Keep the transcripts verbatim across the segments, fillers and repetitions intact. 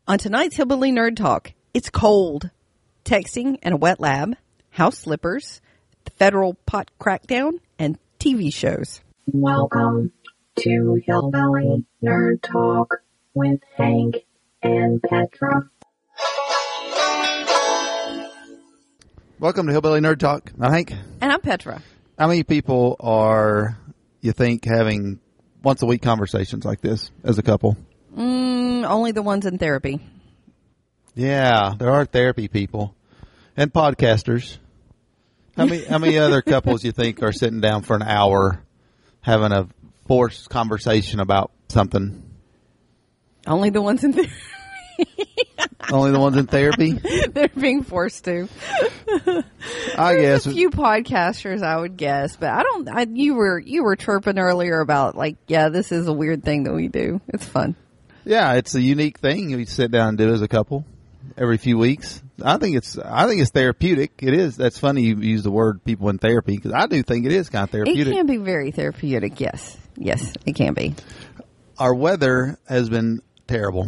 On tonight's Hillbilly Nerd Talk, it's cold, texting and a wet lab, house slippers, the federal pot crackdown, and T V shows. Welcome to Hillbilly Nerd Talk with Hank and Petra. Welcome to Hillbilly Nerd Talk. I'm Hank. And I'm Petra. How many people are, you think, having once a week conversations like this as a couple? Mm, only the ones in therapy. Yeah, there are therapy people and podcasters. How many how many other couples you think are sitting down for an hour having a forced conversation about something? Only the ones in therapy. Only the ones in therapy? They're being forced to. I There's guess a few podcasters, I would guess, but I don't. I, you were you were chirping earlier about like, yeah, this is a weird thing that we do. It's fun. Yeah, it's a unique thing we sit down and do as a couple every few weeks. I think it's I think it's therapeutic. It is. That's funny you use the word people in therapy because I do think it is kind of therapeutic. It can be very therapeutic. Yes, yes, it can be. Our weather has been terrible.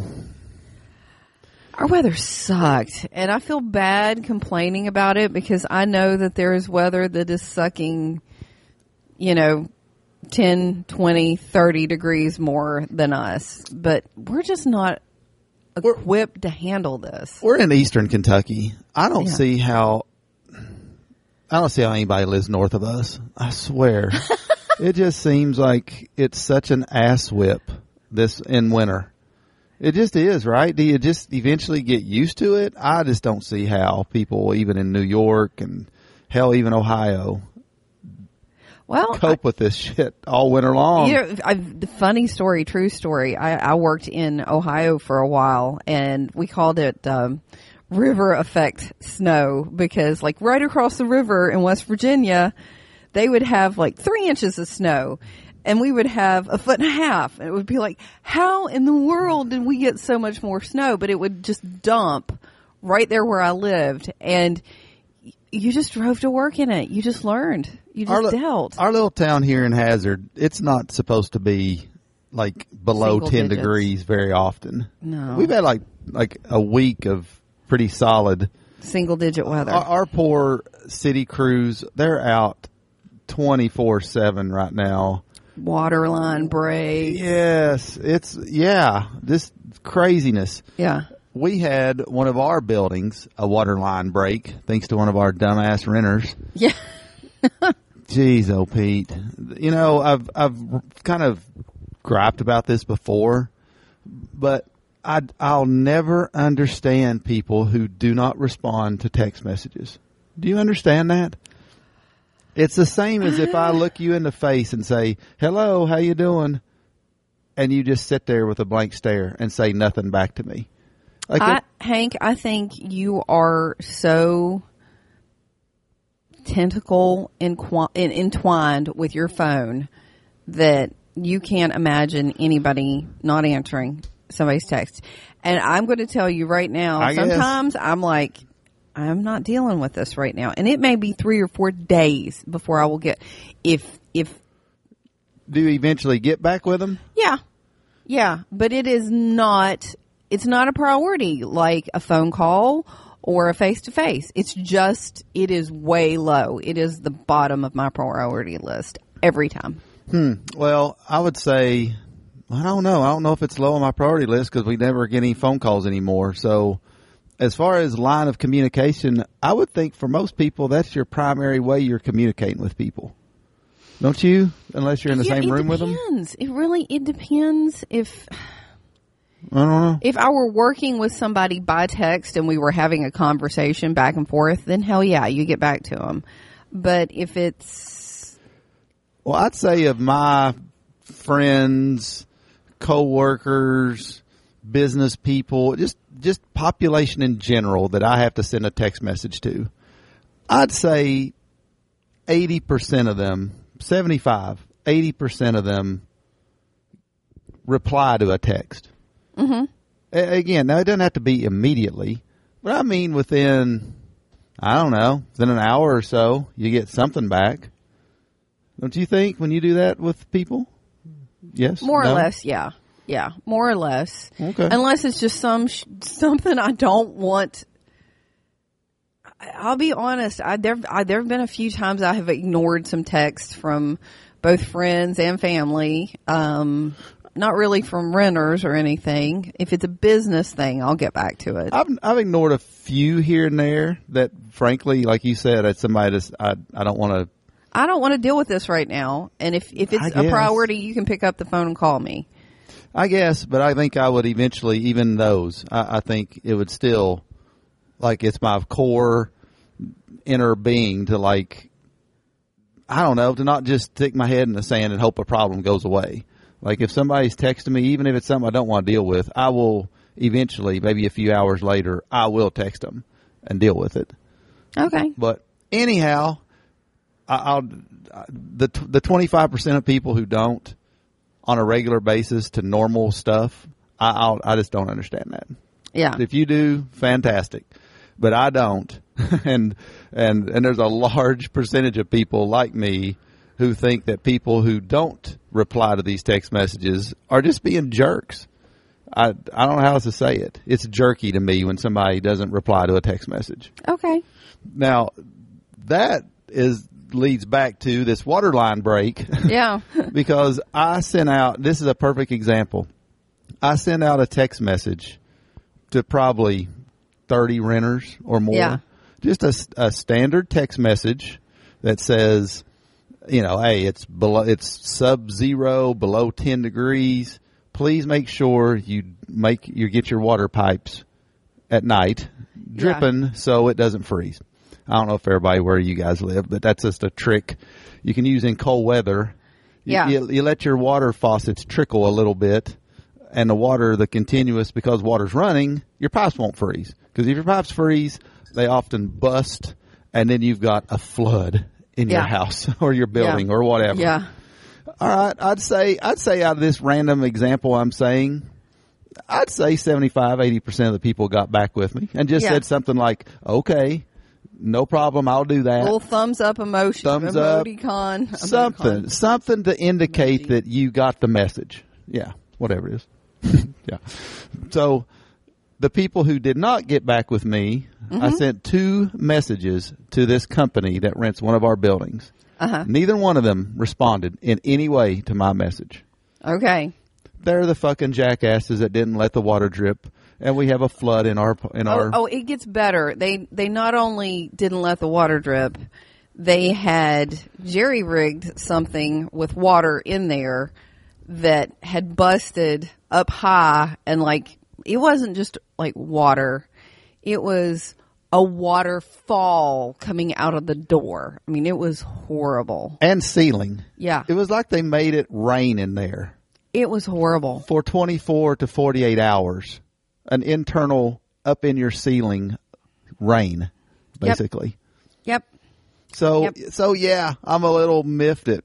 Our weather sucked, and I feel bad complaining about it because I know that there is weather that is sucking, you know, ten, twenty, thirty degrees more than us. But we're just not equipped we're, to handle this. We're in eastern Kentucky. I don't yeah. see how I don't see how anybody lives north of us. I swear. It just seems like it's such an ass whip this in winter. It just is, right? Do you just eventually get used to it? I just don't see how people, even in New York and hell, even Ohio, well, cope I, with this shit all winter long. You know, I, the funny story, true story. I, I worked in Ohio for a while, and we called it um, river effect snow because, like, right across the river in West Virginia, they would have like three inches of snow. And we would have a foot and a half. And it would be like, how in the world did we get so much more snow? But it would just dump right there where I lived. And you just drove to work in it. You just learned. You just our, dealt. Our little town here in Hazard, it's not supposed to be like below Single ten digits. degrees very often. No. We've had like like a week of pretty solid single digit weather. Our, our poor city crews, they're out twenty-four seven right now. Waterline break. Yes, it's, yeah, this craziness. Yeah. We had one of our buildings, a water line break, thanks to one of our dumbass renters. Yeah. Jeez, oh, Pete. You know, I've, I've kind of griped about this before, but I, I'll never understand people who do not respond to text messages. Do you understand that? It's the same as if I look you in the face and say, hello, how you doing? And you just sit there with a blank stare and say nothing back to me. Like I, it, Hank, I think you are so tentacle inqu- in, entwined with your phone that you can't imagine anybody not answering somebody's text. And I'm going to tell you right now, I sometimes guess. I'm like, I'm not dealing with this right now. And it may be three or four days before I will get, if, if. Do you eventually get back with them? Yeah. Yeah. But it is not, it's not a priority like a phone call or a face to face. It's just, it is way low. It is the bottom of my priority list every time. Hmm. Well, I would say, I don't know. I don't know if it's low on my priority list because we never get any phone calls anymore. So, as far as line of communication, I would think for most people that's your primary way you're communicating with people. Don't you? Unless you're in the yeah, same room depends. with them? It really, it depends if... I don't know. If I were working with somebody by text and we were having a conversation back and forth, then hell yeah, you get back to them. But if it's... Well, I'd say of my friends, co-workers, business people, just just population in general that I have to send a text message to, I'd say eighty percent of them, seventy-five, eighty percent of them reply to a text. Mm-hmm. A- again, now it doesn't have to be immediately, but I mean within, I don't know, within an hour or so, you get something back. Don't you think when you do that with people? Yes? More No? or less, yeah. Yeah, more or less. Okay. Unless it's just some sh- something I don't want. I- I'll be honest. I there I, there have been a few times I have ignored some texts from both friends and family. Um, not really from renters or anything. If it's a business thing, I'll get back to it. I've I've ignored a few here and there that, frankly, like you said, it's somebody that's, I I don't want to. I don't want to deal with this right now. And if if I it's a guess. priority, you can pick up the phone and call me. I guess, but I think I would eventually, even those, I, I think it would still, like, it's my core inner being to, like, I don't know, to not just stick my head in the sand and hope a problem goes away. Like, if somebody's texting me, even if it's something I don't want to deal with, I will eventually, maybe a few hours later, I will text them and deal with it. Okay. But anyhow, I, I'll the the twenty-five percent of people who don't on a regular basis to normal stuff, I I'll, I just don't understand that. Yeah. If you do, fantastic, but I don't, and and and there's a large percentage of people like me who think that people who don't reply to these text messages are just being jerks. I I don't know how else to say it. It's jerky to me when somebody doesn't reply to a text message. Okay. Now, that is leads back to this water line break. Yeah. Because I sent out, this is a perfect example. I sent out a text message to probably thirty renters or more. Yeah. Just a, a standard text message that says, you know, hey, it's below, it's sub-zero, below ten degrees. Please make sure you make you get your water pipes at night dripping Yeah. so it doesn't freeze. I don't know if everybody where you guys live, but that's just a trick you can use in cold weather. You, Yeah. you, you let your water faucets trickle a little bit, and the water, the continuous, because water's running, your pipes won't freeze. Because if your pipes freeze, they often bust, and then you've got a flood in your Yeah. house or your building Yeah. or whatever. Yeah. All right, I'd say I'd say out of this random example I'm saying, I'd say seventy-five, eighty percent of the people got back with me and just Yeah. said something like, "Okay, no problem, I'll do that." Little thumbs up emotion. Thumbs up. Emoticon. Something, Emoticon. something to indicate Emoji. that you got the message. Yeah, whatever it is. Yeah. So the people who did not get back with me, Mm-hmm. I sent two messages to this company that rents one of our buildings. Uh-huh. Neither one of them responded in any way to my message. Okay. They're the fucking jackasses that didn't let the water drip, and we have a flood in our in Oh, our. oh, it gets better. They they not only didn't let the water drip, they had jerry rigged something with water in there that had busted up high, and like it wasn't just like water, it was a waterfall coming out of the door. I mean, it was horrible. and ceiling. Yeah, It was like they made it rain in there it was horrible. for twenty-four to forty-eight hours. An internal up in your ceiling rain, basically. Yep. So, Yep. so yeah, I'm a little miffed at,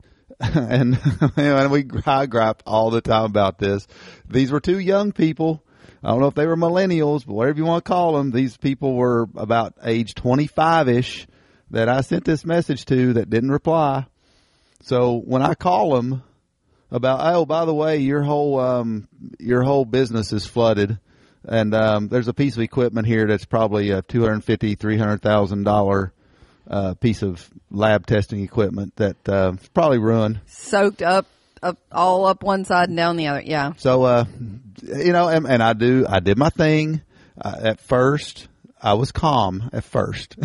and, and we I gripe all the time about this. These were two young people. I don't know if they were millennials, but whatever you want to call them, these people were about age twenty-five-ish that I sent this message to that didn't reply. So when I call them about, oh, by the way, your whole um, your whole business is flooded, and um, there's a piece of equipment here that's probably a two hundred fifty thousand dollars, three hundred thousand dollars uh, piece of lab testing equipment that uh, is probably ruined. Soaked up, up, all up one side and down the other. Yeah. So, uh, you know, and, and I do, I did my thing. Uh, at first, I was calm at first.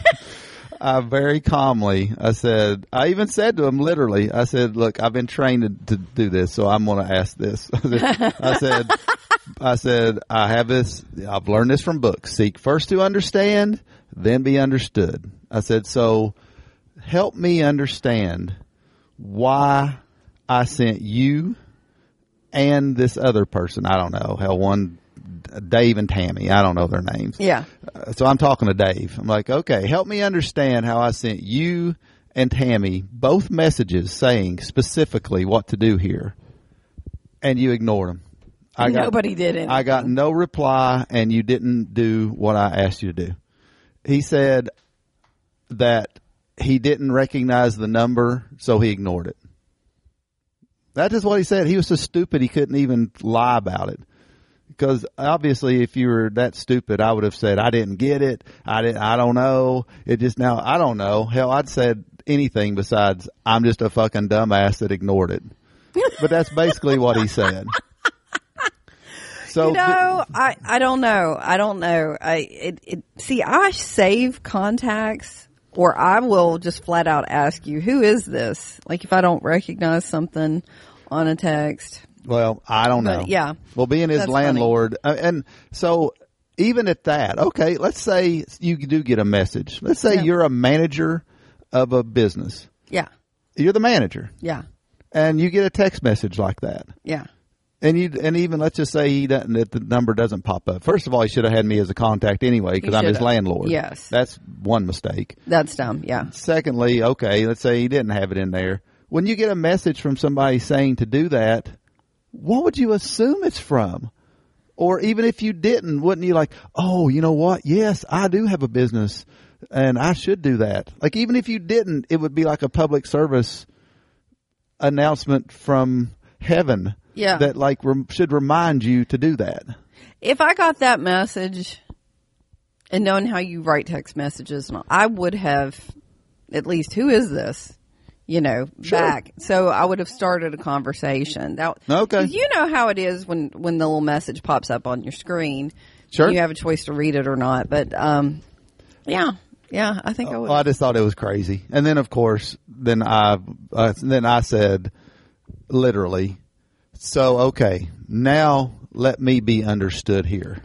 I very calmly, I said, I even said to him literally, I said, look, I've been trained to, to do this, so I'm going to ask this. I said, I said, I have this, I've learned this from books. Seek first to understand, then be understood. I said, so help me understand why I sent you and this other person. I don't know, hell, one, Dave and Tammy. I don't know their names. Yeah. Uh, so I'm talking to Dave. I'm like, okay, help me understand how I sent you and Tammy both messages saying specifically what to do here, and you ignored them. I got, Nobody did it. I got no reply, and you didn't do what I asked you to do. He said that he didn't recognize the number, so he ignored it. That is what he said. He was so stupid he couldn't even lie about it. Because obviously, if you were that stupid, I would have said, I didn't get it. I didn't, I don't know. It just now, I don't know. Hell, I'd said anything besides, I'm just a fucking dumbass that ignored it. But that's basically what he said. So, you know, I, I don't know. I don't know. I, it, it, see, I save contacts, or I will just flat out ask you, who is this? Like if I don't recognize something on a text. Well, I don't know. But, yeah. Well, being his That's landlord, uh, and so even at that, okay, let's say you do get a message. Let's say Yeah. you're a manager of a business. Yeah. You're the manager, Yeah. and you get a text message like that. Yeah. And you, and even let's just say he doesn't, that the number doesn't pop up. First of all, he should have had me as a contact anyway because He I'm his should've. landlord. Yes. That's one mistake. That's dumb. Yeah. Secondly, okay, let's say he didn't have it in there. When you get a message from somebody saying to do that, what would you assume it's from? Or even if you didn't, wouldn't you like, oh, you know what? Yes, I do have a business and I should do that. Like even if you didn't, it would be like a public service announcement from heaven. Yeah. That like rem- should remind you to do that. If I got that message and knowing how you write text messages, I would have at least, who is this? You know, Sure. back. So I would have started a conversation. That, Okay. 'cause you know how it is when, when the little message pops up on your screen. Sure. You have a choice to read it or not. But, um, yeah. Yeah, I think I would. Well, I just thought it was crazy. And then of course, then I, uh, then I said literally, so, okay, now let me be understood here.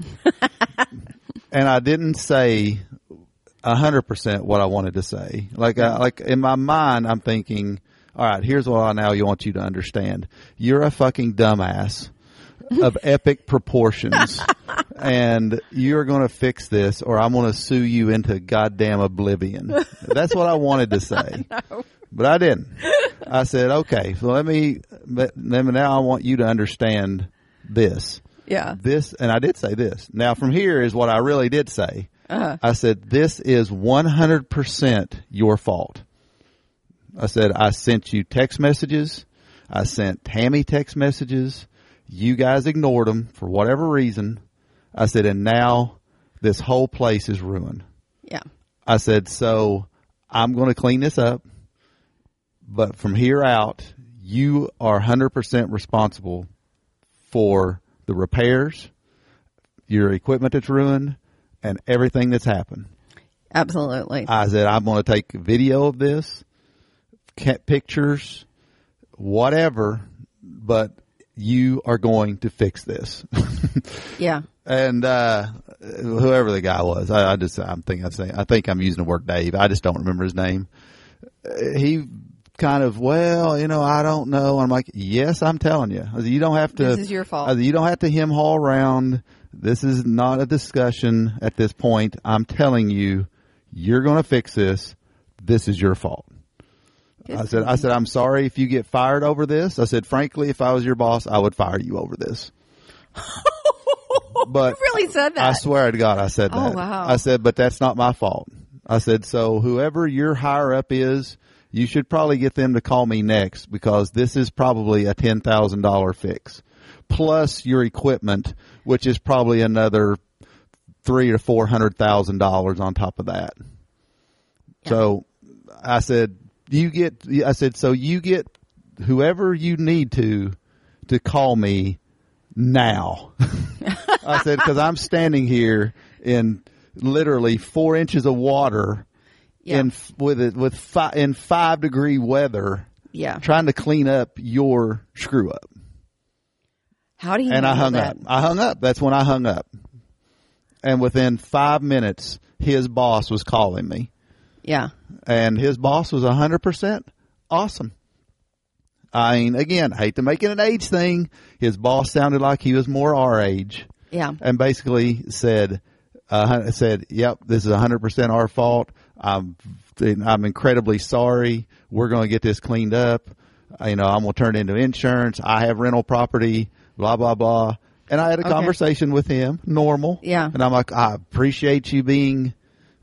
And I didn't say a hundred percent what I wanted to say. Like, I, like in my mind, I'm thinking, all right, here's what I now want you to understand. You're a fucking dumbass of epic proportions and you're going to fix this or I'm going to sue you into goddamn oblivion. That's what I wanted to say. But I didn't. I said, okay, so let me, let me, now I want you to understand this. Yeah. This, and I did say this. Now from here is what I really did say. Uh-huh. I said, this is one hundred percent your fault. I said, I sent you text messages. I sent Tammy text messages. You guys ignored them for whatever reason. I said, and now this whole place is ruined. Yeah. I said, so I'm going to clean this up. But from here out, you are one hundred percent responsible for the repairs, your equipment that's ruined, and everything that's happened. Absolutely. I said, I'm going to take video of this, pictures, whatever, but you are going to fix this. Yeah. And uh whoever the guy was, I, I just, I'm thinking, I say, I think I'm using the word Dave. I just don't remember his name. Uh, He kind of, well, you know, I don't know. I'm like, yes, I'm telling you. I said, you don't have to. This is your fault. I said, you don't have to hem haul around. This is not a discussion at this point. I'm telling you, you're going to fix this. This is your fault. I said, I said, I'm sorry if you get fired over this. I said, frankly, if I was your boss, I would fire you over this. But You really said that. I swear to God, I said Oh, that. wow. I said, but that's not my fault. I said, so whoever your higher up is, you should probably get them to call me next because this is probably a ten thousand dollars fix. Plus your equipment, which is probably another three to four hundred thousand dollars on top of that. Yeah. So I said, you get, I said, so you get whoever you need to, to call me now. I said, cause I'm standing here in literally four inches of water Yeah. in, with it, with fi- in five degree weather Yeah. trying to clean up your screw up. How do you And I handle hung that? up. I hung up. That's when I hung up. And within five minutes, his boss was calling me. Yeah. And his boss was one hundred percent awesome. I mean, again, I hate to make it an age thing. His boss sounded like he was more our age. Yeah. And basically said, uh, said, yep, this is one hundred percent our fault. I'm, I'm incredibly sorry. We're going to get this cleaned up. You know, I'm going to turn it into insurance. I have rental property, blah, blah, blah. And I had a Okay. conversation with him, normal. Yeah. And I'm like, I appreciate you being,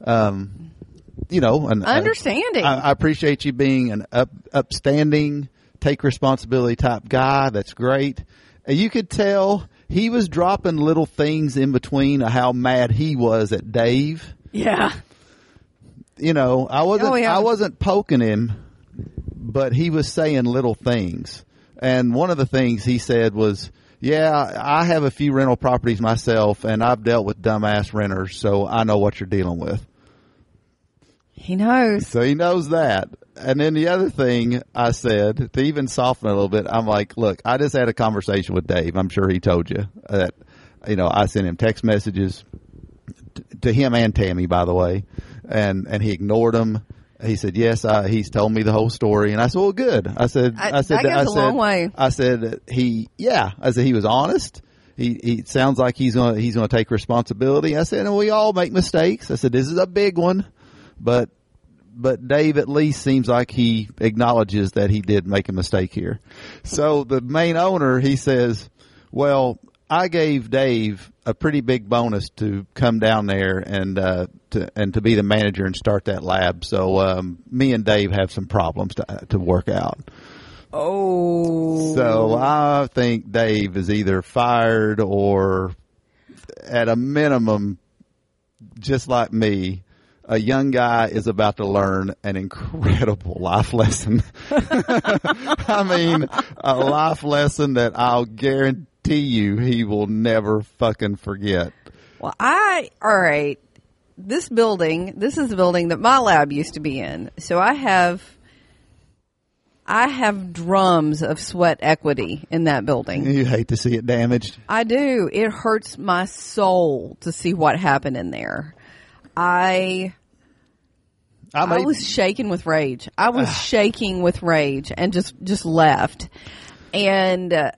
um, you know, an, Understanding. I, I appreciate you being an up, upstanding take responsibility type guy. That's great. And you could tell he was dropping little things in between of how mad he was at Dave. Yeah. You know, I wasn't, Oh, yeah. I wasn't poking him, but he was saying little things. And one of the things he said was, yeah, I have a few rental properties myself, and I've dealt with dumbass renters, so I know what you're dealing with. He knows. So he knows that. And then the other thing I said, to even soften it a little bit, I'm like, look, I just had a conversation with Dave. I'm sure he told you that, you know, I sent him text messages t- to him and Tammy, by the way, and, and he ignored them. He said, yes, I, he's told me the whole story. And I said, well, good. I said, I, I said, that goes I a said, long way. I said, he, yeah, I said, he was honest. He, he sounds like he's going to, he's going to take responsibility. I said, and we all make mistakes. I said, this is a big one, but, but Dave at least seems like he acknowledges that he did make a mistake here. So the main owner, he says, well, I gave Dave a pretty big bonus to come down there and uh to and to be the manager and start that lab. So um me and Dave have some problems to to work out. Oh. So I think Dave is either fired or at a minimum, just like me, a young guy is about to learn an incredible life lesson. I mean, a life lesson that I'll guarantee you he will never fucking forget. Well, I, all right, this building, this is the building that my lab used to be in. So I have, I have drums of sweat equity in that building. You hate to see it damaged. I do. It hurts my soul to see what happened in there. I, I, I may, was shaking with rage. I was shaking with rage and just, just left. And, uh,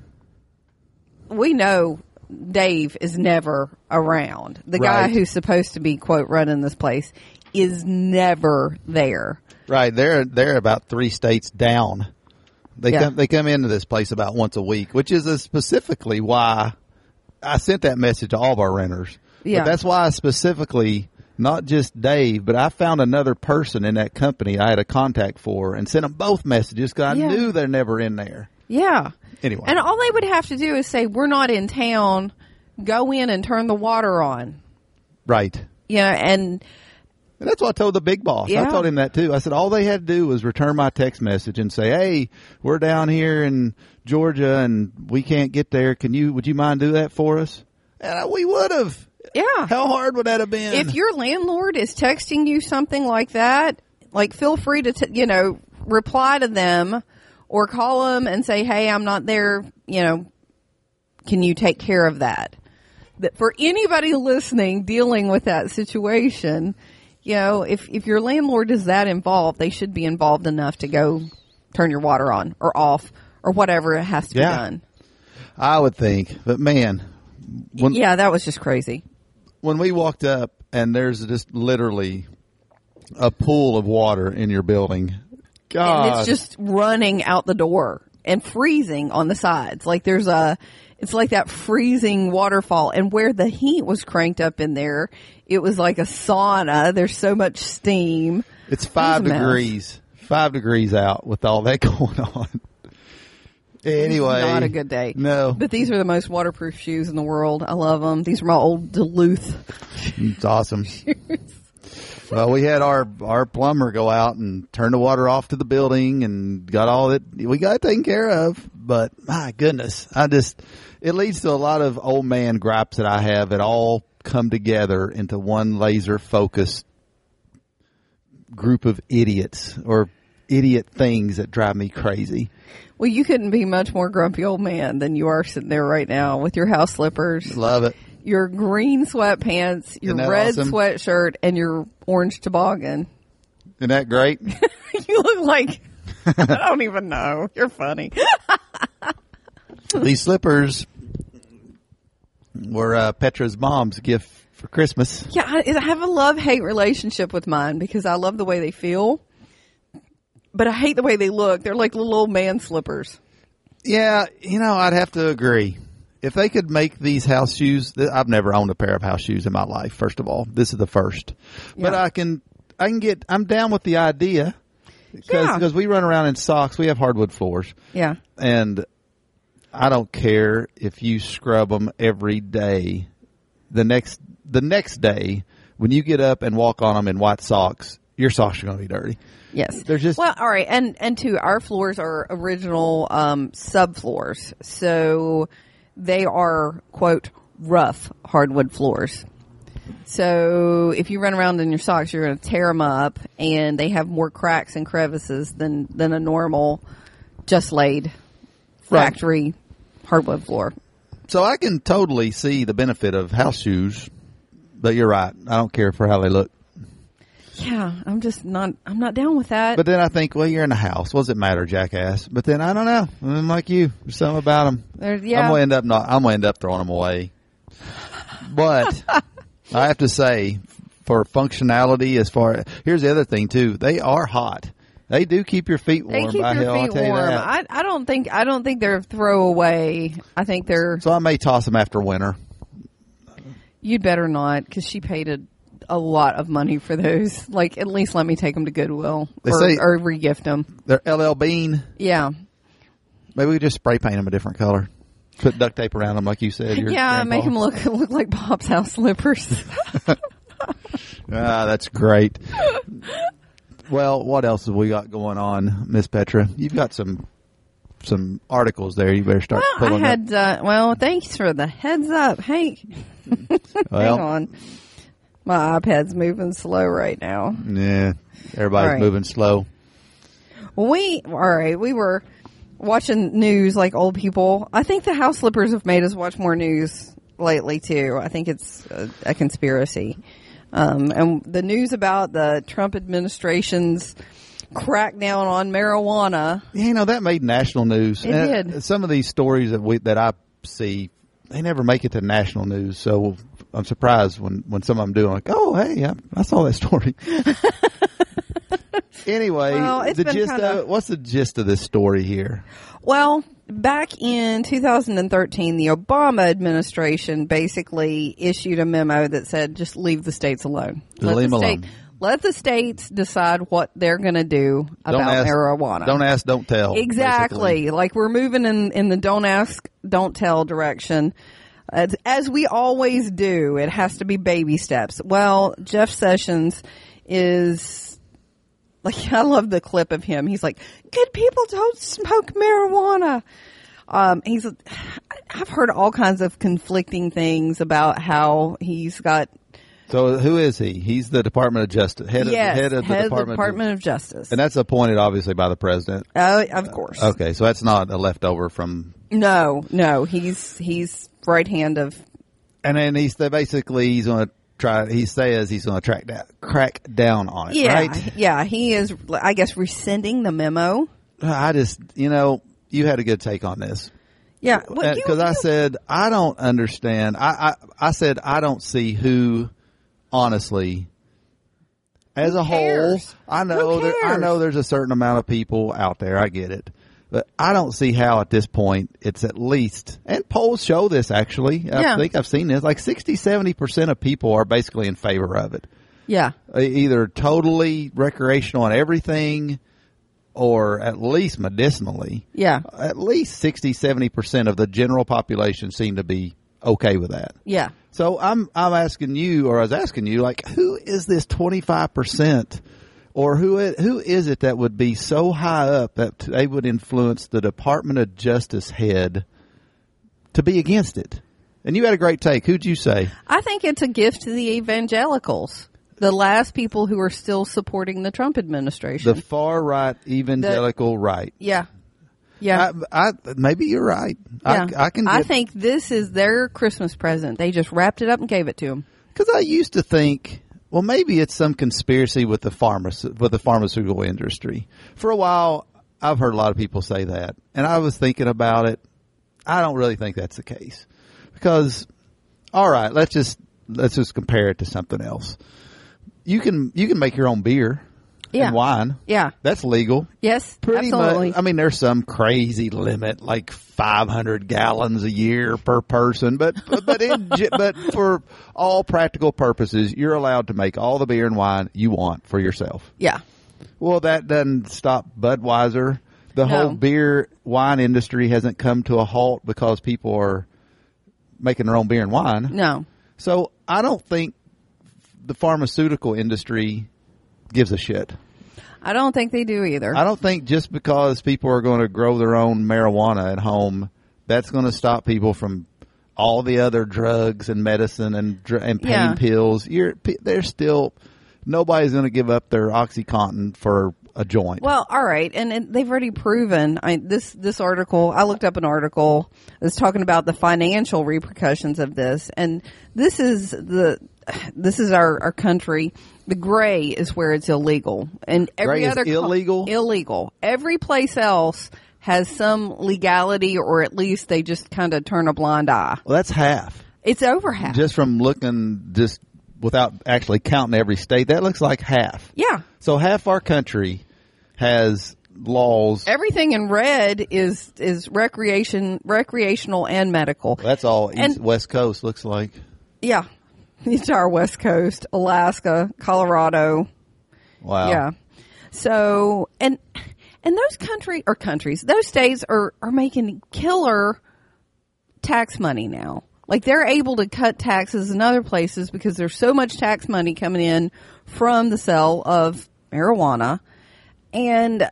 we know Dave is never around. The guy Right. who's supposed to be, quote, running this place is never there. right. They're, they're about three states down. They Yeah. come, they come into this place about once a week, which is uh, specifically why I sent that message to all of our renters. Yeah. But that's why I specifically, not just Dave, but I found another person in that company I had a contact for and sent them both messages because I Yeah. knew they're never in there. Yeah. Anyway. And all they would have to do is say, we're not in town, go in and turn the water on. Right. Yeah, and And that's what I told the big boss. Yeah. I told him that too. I said, all they had to do was return my text message and say, hey, we're down here in Georgia and we can't get there. Can you, would you mind do that for us? And we would have. yeah. How hard would that have been? If your landlord is texting you something like that, like feel free to, t- you know, reply to them or call them and say, hey, I'm not there, you know, can you take care of that? But for anybody listening dealing with that situation, you know, if, if your landlord is that involved, they should be involved enough to go turn your water on or off or whatever it has to Yeah. be done. I would think, but man, when, Yeah, that was just crazy. when we walked up and there's just literally a pool of water in your building. God. And it's just running out the door and freezing on the sides. Like there's a, it's like that freezing waterfall. And where the heat was cranked up in there, it was like a sauna. There's so much steam. It's five It was a mess. degrees, five degrees out with all that going on. Anyway. Not a good day. No. But these are the most waterproof shoes in the world. I love them. These are my old Duluth. It's awesome. Well, we had our, our plumber go out and turn the water off to the building and got all that we got it taken care of. But my goodness, I just, it leads to a lot of old man gripes that I have that all come together into one laser focused group of idiots or idiot things that drive me crazy. Well, you couldn't be much more grumpy old man than you are sitting there right now with your house slippers, Love it. your green sweatpants, your Isn't that red awesome? sweatshirt, and your orange toboggan. Isn't that great? You look like, I don't even know. You're funny. These slippers were uh, Petra's mom's gift for Christmas. Yeah, I, I have a love-hate relationship with mine because I love the way they feel, but I hate the way they look. They're like little old man slippers. Yeah, you know, I'd have to agree. If they could make these house shoes, th- I've never owned a pair of house shoes in my life. First of all, this is the first, but Yeah. I can, I can get, I'm down with the idea. Because Yeah. we run around in socks. We have hardwood floors. Yeah. And I don't care if you scrub them every day. The next the next day, when you get up and walk on them in white socks, your socks are going to be dirty. Yes. They're just well, all right, and and two, our floors are original um, subfloors, so they are quote rough hardwood floors. So if you run around in your socks, you're going to tear them up, and they have more cracks and crevices than than a normal just laid Right. factory hardwood floor. So I can totally see the benefit of house shoes, but you're right. I don't care for how they look. Yeah, I'm just not. I'm not down with that. But then I think, well, you're in a house. What does it matter, jackass? But then I don't know. I'm like you. There's something about them. There- yeah. I'm gonna end up not. I'm gonna end up throwing them away. But I have to say, for functionality, as far here's the other thing too. They are hot. They do keep your feet warm. They keep by your hell, I'll feet tell you warm. that. I, I don't think. I don't think they're throwaway. I think they're. So I may toss them after winter. You'd better not, because she paid a, a lot of money for those. Like, at least let me take them to Goodwill They or, say- or regift them. They're L L Bean. Yeah, Maybe we just spray paint them a different color. Put duct tape around them, like you said. your yeah. grandpa. Make them look look like Bob's house slippers. Ah, that's great. Well, what else have we got going on, Miss Petra? You've got some some articles there. You better start well, I pulling up. had. Uh, well, thanks for the heads up, Hank. Well, Hang on, my iPad's moving slow right now. yeah, everybody's All right. moving slow. We all right. We were watching news like old people. I think the house slippers have made us watch more news lately too. I think it's a, a conspiracy. Um, and the news about the Trump administration's crackdown on marijuana. Yeah, you know, that made national news. It And did. Some of these stories that we that I see, they never make it to national news. So I'm surprised when, when some of them do. I'm like, oh, hey, I, I saw that story. Anyway, Well, it's the been gist kinda- of it, what's the gist of this story here? Well, back in two thousand thirteen, the Obama administration basically issued a memo that said, just leave the states alone. Just leave the 'em state, alone. let the states decide what they're going to do about ask, marijuana. Don't ask, don't tell. Exactly. basically. Like we're moving in, in the don't ask, don't tell direction. As, as we always do, it has to be baby steps. Well, Jeff Sessions is like, I love the clip of him. He's like, good people don't smoke marijuana. Um, he's, I've heard all kinds of conflicting things about how he's got, So who is he? He's the Department of Justice, head yes, of, head of the head Department, Department of Justice. and that's appointed obviously by the president. Oh, of course. Okay, so that's not a leftover from. No, no, he's, he's right hand of, And then he's they basically he's going to try. He says he's going to track down, crack down on it. yeah, Right? yeah, he is, I guess, rescinding the memo. I just you know you had a good take on this. Yeah, well, you- Because I you- said I don't understand. I, I I said I don't see who, honestly, as Who a whole. cares? I know Who there, I cares? know there's a certain amount of people out there. I get it, but I don't see how at this point it's at least. And polls show this actually. Yeah. I think I've seen this. Like sixty, seventy percent of people are basically in favor of it. yeah, Uh, Either totally recreational on everything, or at least medicinally. yeah, At least sixty, seventy percent of the general population seem to be okay with that. yeah. So I'm I'm asking you, or I was asking you, like, who is this twenty-five percent, or who i- who is it that would be so high up that they would influence the Department of Justice head to be against it? And you had a great take. Who'd you say? I think it's a gift to the evangelicals, the last people who are still supporting the Trump administration. The far right evangelical right. yeah, yeah. I, I maybe you're right. yeah. I, I can. I get- think this is their Christmas present. They just wrapped it up and gave it to him. Because I used to think, well, maybe it's some conspiracy with the pharmacy, with the pharmaceutical industry. For a while, I've heard a lot of people say that, and I was thinking about it. I don't really think that's the case, because, all right, let's just let's just compare it to something else. You can you can make your own beer Yeah. and wine. Yeah. That's legal. Yes. Pretty absolutely. much. I mean, there's some crazy limit, like five hundred gallons a year per person, but but in, ge- but for all practical purposes, you're allowed to make all the beer and wine you want for yourself. yeah. Well, that doesn't stop Budweiser. The No. whole beer wine industry hasn't come to a halt because people are making their own beer and wine. No. So I don't think the pharmaceutical industry gives a shit. I don't think they do either. I don't think just because people are going to grow their own marijuana at home, that's going to stop people from all the other drugs and medicine and dr- and pain Yeah. pills. You're they're still nobody's going to give up their OxyContin for a joint. Well, all right, and, and they've already proven. I, this this article, I looked up an article that's talking about the financial repercussions of this, and this is the this is our, our country. The gray is where it's illegal, and every Gray is other co- illegal? illegal. Every place else has some legality, or at least they just kind of turn a blind eye. Well, that's half. It's over half. Just from looking, just without actually counting every state, that looks like half. Yeah. So half our country has laws. Everything in red is is recreation, recreational and medical. That's all East, And- West Coast looks like. Yeah. The entire West Coast, Alaska, Colorado. Wow. Yeah. So, and and those country or countries, those states are are making killer tax money now. Like they're able to cut taxes in other places because there's so much tax money coming in from the sale of marijuana, and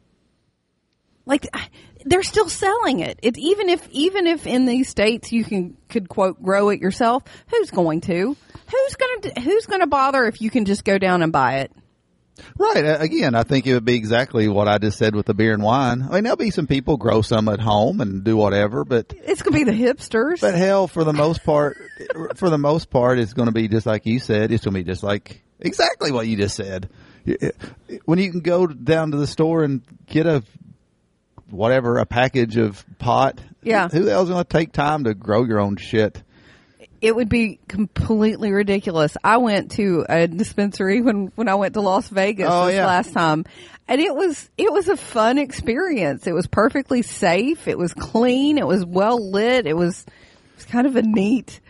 like they're still selling it. It even if even if in these states you can could quote grow it yourself, who's going to? Who's going to who's going to bother if you can just go down and buy it? Right. Uh, Again, I think it would be exactly what I just said with the beer and wine. I mean, there'll be some people grow some at home and do whatever, but It's going to be the hipsters. but hell, for the most part, for the most part, it's going to be just like you said. It's going to be just like exactly what you just said. When you can go down to the store and get a whatever a package of pot, Yeah. who the hell's going to take time to grow your own shit? It would be completely ridiculous. I went to a dispensary when, when I went to Las Vegas Oh, this yeah. last time, and it was it was a fun experience. It was perfectly safe. It was clean. It was well lit. It was it was kind of a neat.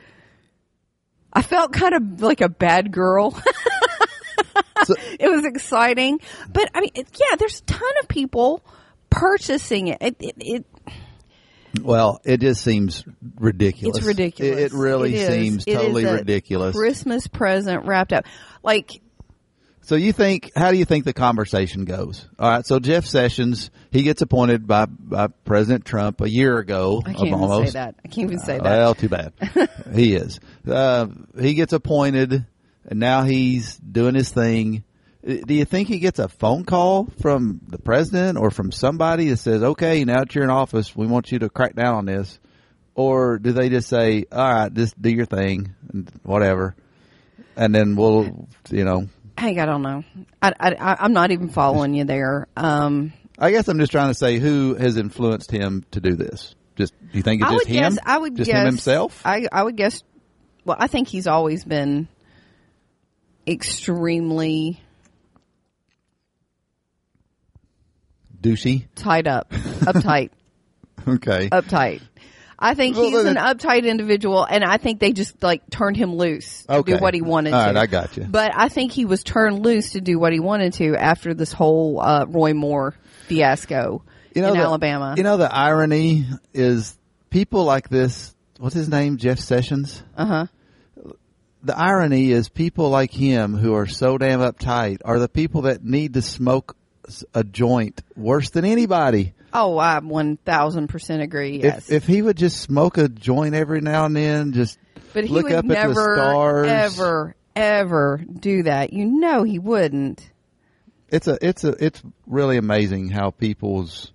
I felt kind of like a bad girl. So- It was exciting, but I mean, it, yeah, there's a ton of people purchasing it. It, it, it Well, it just seems ridiculous. It's ridiculous. It, it really It is. seems It is totally a ridiculous. Christmas present wrapped up. Like, So you think, how do you think the conversation goes? All right. So Jeff Sessions, he gets appointed by, by President Trump a year ago. I can't even almost. say that. I can't even say that. Well, too bad. He is. Uh, he gets appointed, and now he's doing his thing. Do you think he gets a phone call from the president or from somebody that says, okay, now that you're in office, we want you to crack down on this? Or do they just say, all right, just do your thing, and whatever, and then we'll, you know. Hank, I don't know. I, I, I'm not even following you there. Um, I guess I'm just trying to say who has influenced him to do this. Just, do you think it's I just would him? guess. I would just guess him himself? I, I would guess. Well, I think he's always been extremely Douchey? tied up, uptight, Okay. uptight. I think Well, he's then an uptight individual, and I think they just like turned him loose to Okay. do what he wanted All to. right, I got you. But I think he was turned loose to do what he wanted to after this whole uh, Roy Moore fiasco You know, in the, Alabama. You know, the irony is people like this, what's his name? Jeff Sessions? Uh huh. The irony is people like him who are so damn uptight are the people that need to smoke s- a joint worse than anybody. Oh, I one thousand percent agree. Yes, If, if he would just smoke a joint every now and then, just but he look would up at the never, stars. ever, ever do that. You know, he wouldn't. It's a, it's a, it's really amazing how people's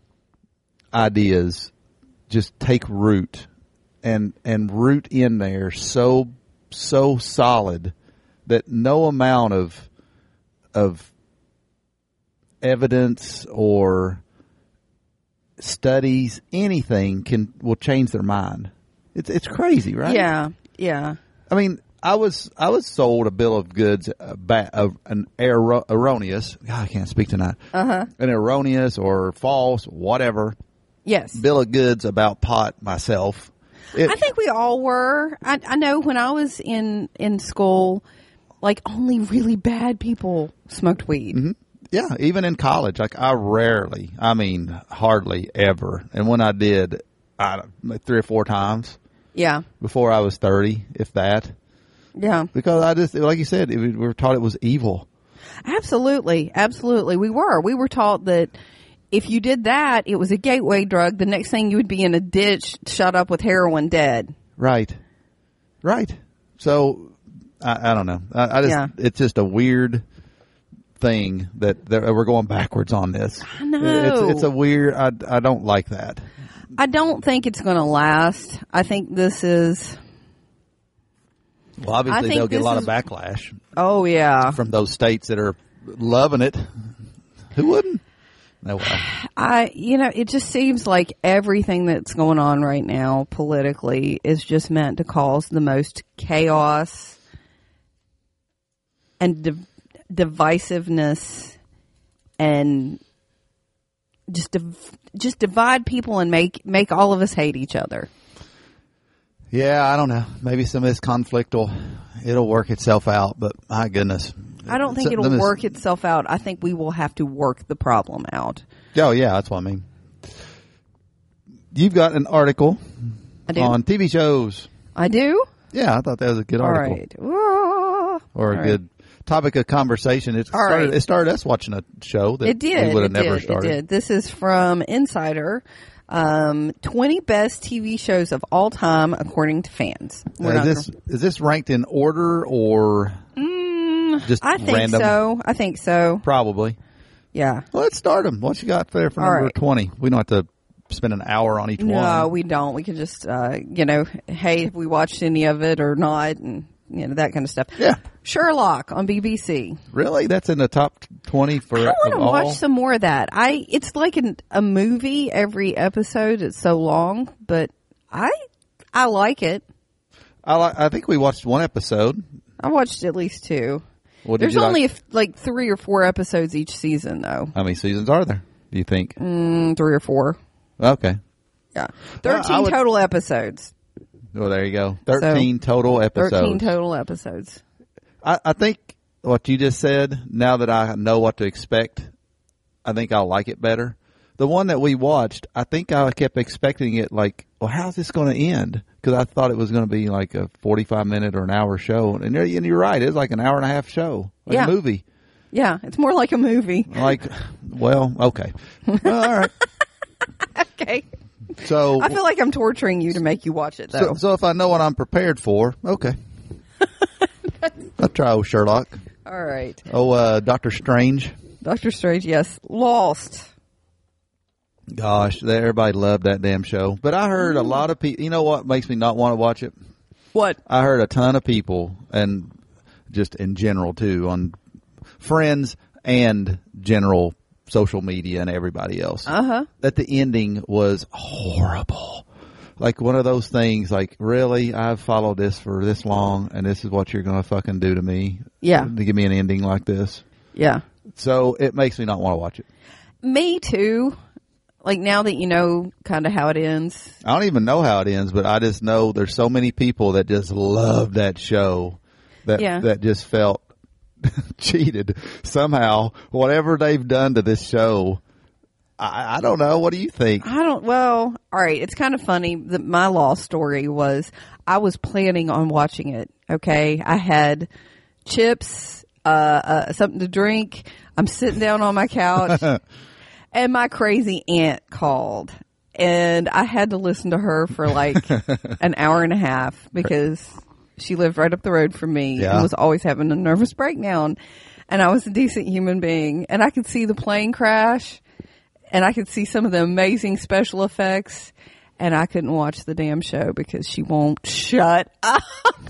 ideas just take root and, and root in there so, so solid that no amount of, of evidence or studies, anything can, will change their mind. It's, it's crazy, right? Yeah, yeah. I mean, I was I was sold a bill of goods, uh, ba- uh, an erro- erroneous. God, I can't speak tonight. Uh huh. An erroneous or false, whatever Yes. bill of goods about pot myself. It, I think we all were. I, I know when I was in in school, like only really bad people smoked weed. Mm-hmm. Yeah, even in college, like I rarely, I mean, hardly ever. And when I did, I, like three or four times Yeah. before I was thirty, if that. Yeah. Because I just, like you said, it, we were taught it was evil. Absolutely. Absolutely. We were. We were taught that if you did that, it was a gateway drug. The next thing you would be in a ditch, shut up with heroin, dead. Right. Right. So, I, I don't know. I, I just, Yeah. it's just a weird thing that, that we're going backwards on this. I know. It's, it's a weird, I, I don't like that. I don't think it's going to last. I think this is. Well, I obviously think they'll get a this lot is- of backlash Oh, yeah. from those states that are loving it. Who wouldn't? No way. I, you know, it just seems like everything that's going on right now politically is just meant to cause the most chaos and div- divisiveness and just div- just divide people and make make all of us hate each other. Yeah, I don't know. Maybe some of this conflict will it'll work itself out, but my goodness. I don't think So- it'll then it's- work itself out. I think we will have to work the problem out. Oh, yeah, that's what I mean. You've got an article I do. on T V shows. I do. Yeah, I thought that was a good All article. right. Whoa. Or a All good topic of conversation. It All started, right. it started us watching a show that It did. we would have it never did. started. It did. This is from Insider. Um, twenty best T V shows of all time according to fans. We're Is not this is this ranked in order or Mm, just I think random? so. I think so. Probably. Yeah. Well, let's start them. What you got there for All number right. twenty? We don't have to spend an hour on each No, one. we don't. We can just, uh, you know, hey, have we watched any of it or not, and you know that kind of stuff. Yeah. Sherlock on B B C. Really? That's in the top twenty for I want of to all? watch some more of that. I it's like an, a movie every episode. It's so long, but I I like it. I, li- I think we watched one episode. I watched at least two. What did There's you only like? a f like three or four episodes each season, though. How many seasons are there, do you think? Mm, three or four. Okay. Yeah, Well, I thirteen would- total episodes. Well, there you go. thirteen total episodes. Thirteen total episodes. I, I think what you just said, now that I know what to expect, I think I'll like it better. The one that we watched, I think I kept expecting it like, well, how's this going to end? Because I thought it was going to be like a forty-five minute or an hour show. And you're, and you're right. It's like an hour and a half show. Like Yeah. a movie. Yeah, it's more like a movie. Like, well, okay. Well, all right. Okay. So, I feel like I'm torturing you to make you watch it, though. so, so if I know what I'm prepared for, okay. I'll try old Sherlock. All right. Oh, uh, Doctor Strange. Doctor Strange, yes. Lost. Gosh, they- everybody loved that damn show. But I heard a lot of people, you know what makes me not want to watch it? What? I heard a ton of people, and just in general too, on friends and general social media and everybody else, Uh-huh. that the ending was horrible. Like one of those things, like, really, I've followed this for this long, and this is what you're going to fucking do to me? Yeah. To give me an ending like this? Yeah. So it makes me not want to watch it. Me too. Like now that you know kind of how it ends. I don't even know how it ends, but I just know there's so many people that just love that show that Yeah. that just felt cheated somehow. Whatever they've done to this show, I, I don't know. What do you think? I don't, well, all right. It's kind of funny that my Lost story was I was planning on watching it. Okay. I had chips, uh, uh, something to drink. I'm sitting down on my couch and my crazy aunt called and I had to listen to her for like an hour and a half because she lived right up the road from me Yeah. and was always having a nervous breakdown. And I was a decent human being and I could see the plane crash. And I could see some of the amazing special effects, and I couldn't watch the damn show because she won't shut up.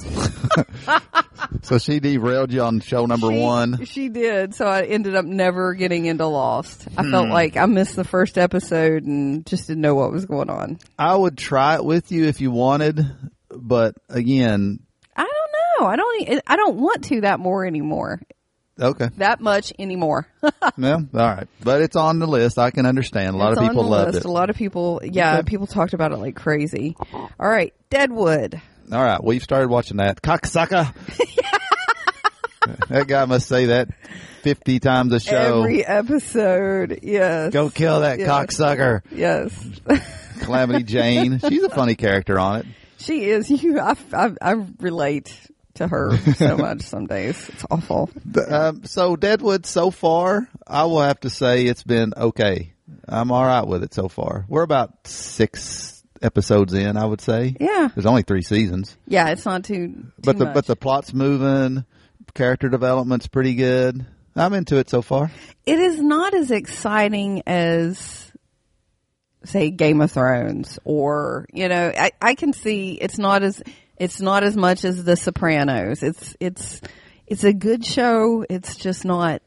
So she derailed you on show number She- one. She did, so I ended up never getting into Lost. I Hmm. felt like I missed the first episode and just didn't know what was going on. I would try it with you if you wanted, but again, I don't know. I don't. e- I don't want to that more anymore. okay. That much anymore. Well, all right. But it's on the list. I can understand. A lot It's of on people the loved list. it. A lot of people, yeah, Okay. people talked about it like crazy. All right, Deadwood. All right, we've started watching that. Cocksucker. That guy must say that fifty times a show. Every episode, yes. Go kill that Yes. cocksucker. Yes. Calamity Jane. She's a funny character on it. She is. You, I, I, I relate to her so much some days. It's awful. Um, so Deadwood, so far, I will have to say it's been okay. I'm all right with it so far. We're about six episodes in, I would say. Yeah. There's only three seasons. Yeah, it's not too, too But the much. but the plot's moving. Character development's pretty good. I'm into it so far. It is not as exciting as, say, Game of Thrones, or, you know, I, I can see it's not as it's not as much as The Sopranos. It's it's it's a good show. It's just not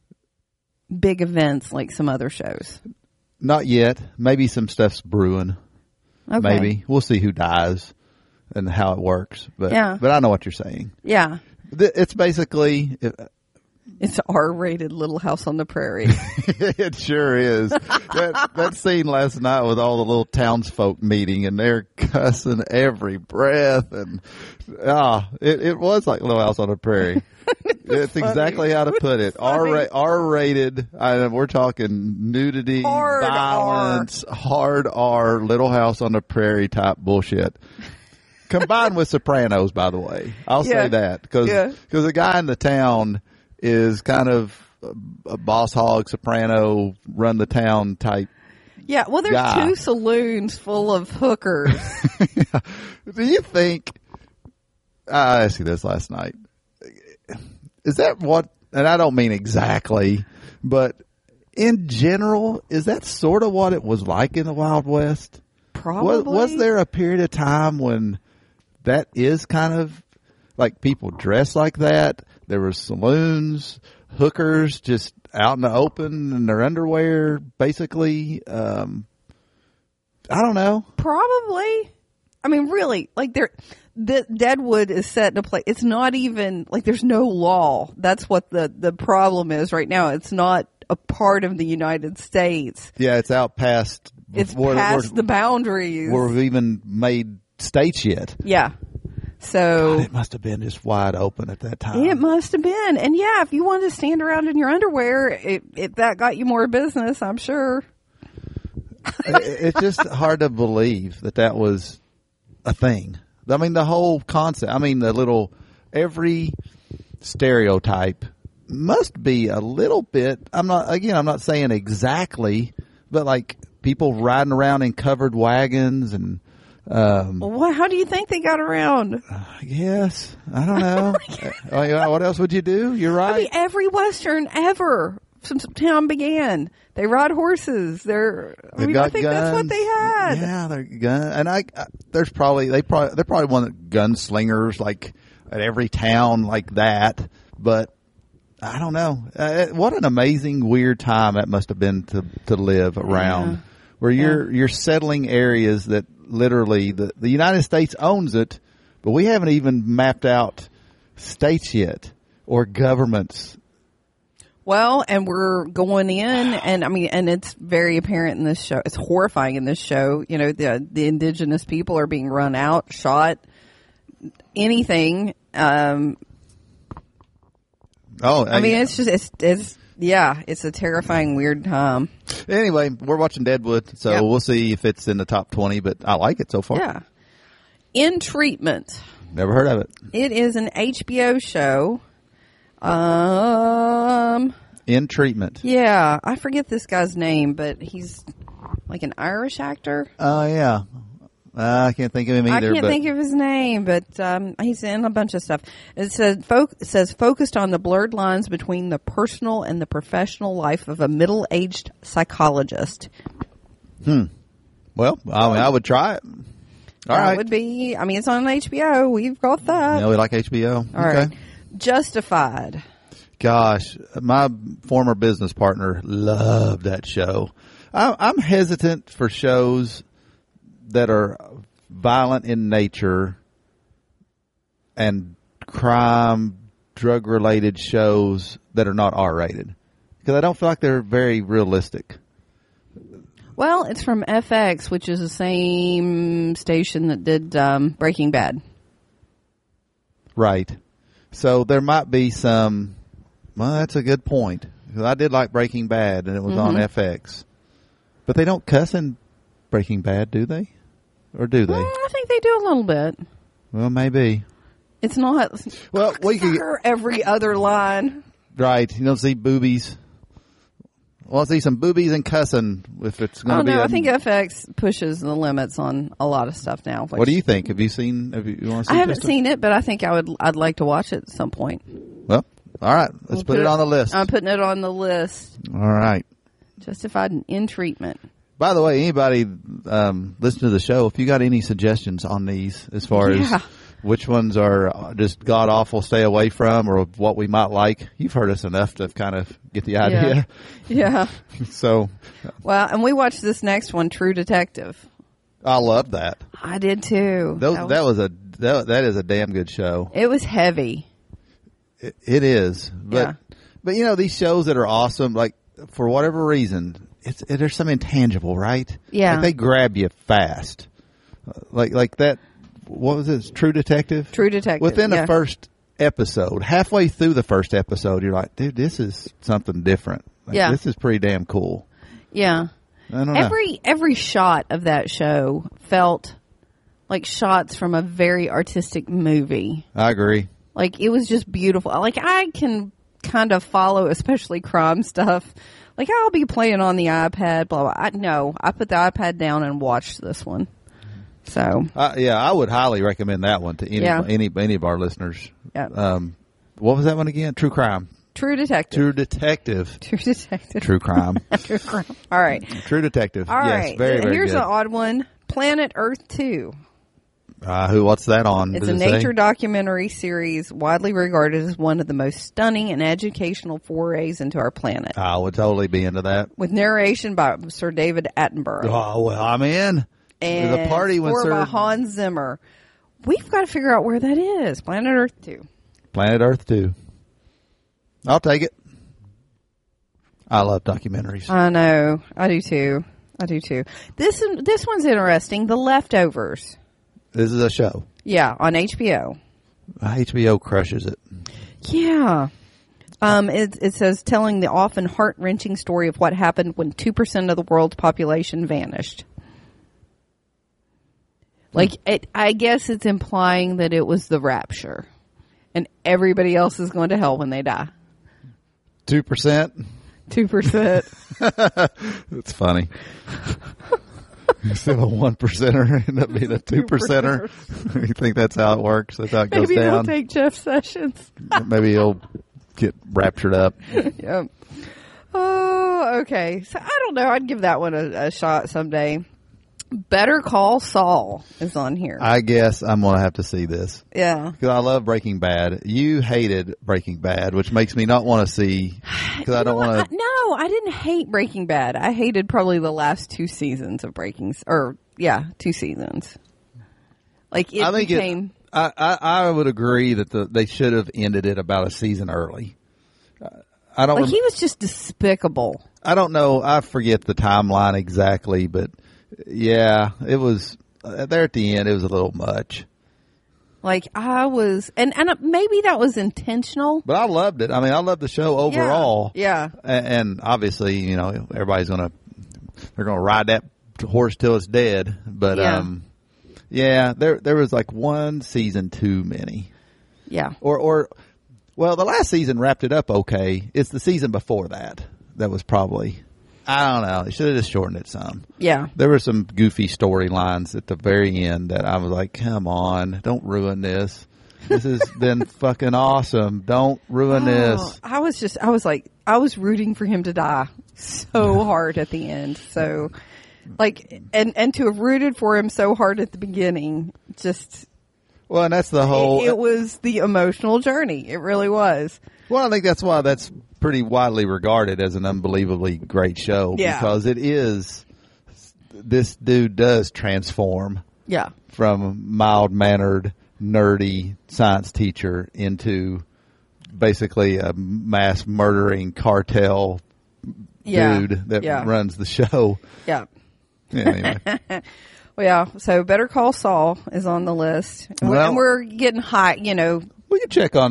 big events like some other shows. Not yet. Maybe some stuff's brewing. Okay. Maybe we'll see who dies and how it works. But Yeah. but I know what you're saying. Yeah. Th- It's basically. It's an R-rated Little House on the Prairie. It sure is. that that scene last night with all the little townsfolk meeting and they're cussing every breath and ah, it, it was like Little House on the Prairie. It's funny. exactly how to put it. R R rated. I, we're talking nudity, Hard R. violence, hard R, Little House on the Prairie type bullshit. Combined with Sopranos, by the way. I'll Yeah. say that because Yeah. the guy in the town is kind of a boss hog, soprano, run the town type. Yeah, well, there's Yeah. two saloons full of hookers. Do you think? I asked you this last night. Is that what? And I don't mean exactly, but in general, is that sort of what it was like in the Wild West? Probably. Was, was there a period of time when that is kind of like people dress like that? There were saloons, hookers just out in the open in their underwear, basically. Um, I don't know. Probably. I mean, really, like there, the Deadwood is set in a place. It's not even like there's no law. That's what the the problem is right now. It's not a part of the United States. Yeah, it's out past. It's where- past where- the boundaries. where we've even made states yet. Yeah. So God, it must have been just wide open at that time. it must have been. And yeah, if you wanted to stand around in your underwear, it, it that got you more business, I'm sure. It- it's just hard to believe that that was a thing. I mean, the whole concept. I mean, the little every stereotype must be a little bit. I'm not again. I'm not saying exactly, but like people riding around in covered wagons and. Um, Well, what, how do you think they got around? I guess I don't know. Oh, yeah, what else would you do? You're right. I mean, every Western ever since time began, they ride horses. They're. I They've mean, got I think guns. that's what they had. Yeah, they're gun, and I, I there's probably they probably they're probably one of the gunslingers like at every town like that. But I don't know. Uh, what an amazing weird time that must have been to to live around, Yeah. where you're you're settling areas that literally the the United States owns it, but we haven't even mapped out states yet or governments. Well, and we're going in, and I mean, and it's very apparent in this show. It's horrifying in this show. You know, the the indigenous people are being run out, shot, anything. Um, Oh, I mean, it's just it's it's yeah, it's a terrifying, weird time. Anyway, we're watching Deadwood, so Yep. we'll see if it's in the top twenty, but I like it so far. Yeah. In Treatment. Never heard of it. It is an H B O show. Um, In Treatment. yeah, I forget this guy's name, but he's like an Irish actor. Oh, yeah. Uh, I can't think of him I either. can't but think of his name, but um, he's in a bunch of stuff. It says, fo- it says focused on the blurred lines between the personal and the professional life of a middle-aged psychologist. Well, I mean, I would try it. All that right. would be. I mean, it's on H B O. We've got that. Yeah, we like H B O. All okay. right. Justified. Gosh, my former business partner loved that show. I, I'm hesitant for shows that are violent in nature and crime, drug-related shows that are not R-rated because I don't feel like they're very realistic. Well, it's from F X, which is the same station that did um, Breaking Bad. Right. So there might be some Well, that's a good point. 'Cause I did like Breaking Bad, and it was Mm-hmm. on F X. But they don't cuss in Breaking Bad, do they? Or do they? Well, I think they do a little bit. Well, maybe. It's not. Well, we could for every other line. right. You don't see boobies. Well, I see some boobies and cussing if it's I going don't to be. know. a- I think F X pushes the limits on a lot of stuff now. Like, What do you think? Have you seen? Have you, you want to see? I haven't just a- seen it, but I think I would. I'd like to watch it at some point. Well, all right. Let's We'll put, it on the list. I'm putting it on the list. all right. Justified in treatment. By the way, anybody um, listen to the show, if you got any suggestions on these as far Yeah. as which ones are just god awful, stay away from, or what we might like, you've heard us enough to kind of get the idea. Yeah. So Well, and we watched this next one, True Detective. I love that. I did too. Those, that, that was, was a that, that is a damn good show. it was heavy. It, it is, but Yeah. but you know these shows that are awesome, like for whatever reason, it's it, there's some intangible, right? Yeah. like they grab you fast, Uh, like like that. What was it? True Detective. True Detective. Within yeah. the first episode, halfway through the first episode, you're like, dude, this is something different. Like, Yeah. this is pretty damn cool. Yeah. I don't know. Every every shot of that show felt like shots from a very artistic movie. I agree. Like it was just beautiful. Like I can kind of follow, especially crime stuff. Like I'll be playing on the iPad, blah blah. I, no, I put the iPad down and watched this one. So Uh, yeah, I would highly recommend that one to any Yeah. any any of our listeners. Yeah. Um, what was that one again? True Crime. True Detective. True Detective. True Detective. True Crime. True crime. All right. True Detective. All yes, right. very very Here's good. an odd one. Planet Earth two. Uh, who? What's that on? It's Does a it say? nature documentary series widely regarded as one of the most stunning and educational forays into our planet. I would totally be into that. With narration by Sir David Attenborough. Oh well, I'm in. and There's a party when score Sir by Hans Zimmer. We've got to figure out where that is. Planet Earth two. Planet Earth two. I'll take it. I love documentaries. I know. I do too. I do too. This this one's interesting. The Leftovers. This is a show. Yeah, on H B O. H B O crushes it. Yeah. Um, it, it says telling the often heart-wrenching story of what happened when two percent of the world's population vanished. Like, it, I guess it's implying that it was the rapture. And everybody else is going to hell when they die. Two percent. two percent. It's funny. Instead of a one percenter, end up being a two percenter. You think that's how it works? That's how it goes Maybe they'll down. take Jeff Sessions. Maybe he'll get raptured up. Yep. Oh, okay. So I don't know. I'd give that one a, a shot someday. Better Call Saul is on here. I guess I'm going to have to see this. yeah. Because I love Breaking Bad. You hated Breaking Bad, which makes me not want to see. Because I don't You know what? want to. I- No, I didn't hate Breaking Bad. I hated probably the last two seasons of Breaking, or yeah, two seasons. Like it I think it, became. I, I I would agree that the, they should have ended it about a season early. I don't. Like he was just despicable. I don't know. I forget the timeline exactly, but yeah, it was uh, there at the end. It was a little much, Like I was, and and maybe that was intentional. but I loved it. I mean, I loved the show overall. Yeah. A- and obviously, you know, everybody's gonna they're gonna ride that horse till it's dead. But Yeah. um, yeah, there there was like one season too many, Yeah. or or well, the last season wrapped it up okay. It's the season before that that was probably. I don't know. They should have just shortened it some. Yeah. There were some goofy storylines at the very end that I was like, come on, don't ruin this. This has been fucking awesome. Don't ruin Oh, this. I was just, I was like, I was rooting for him to die so hard at the end. So, like, and and to have rooted for him so hard at the beginning, just Well, and that's the whole. it, it was the emotional journey. It really was. Well, I think that's why that's pretty widely regarded as an unbelievably great show. Yeah. Because it is, this dude does transform Yeah. from mild-mannered, nerdy science teacher into basically a mass murdering cartel Yeah. dude that Yeah. runs the show. Yeah. Yeah, anyway. Well, yeah. So Better Call Saul is on the list. And, we're, Well- and we're getting high, you know. We can check on that.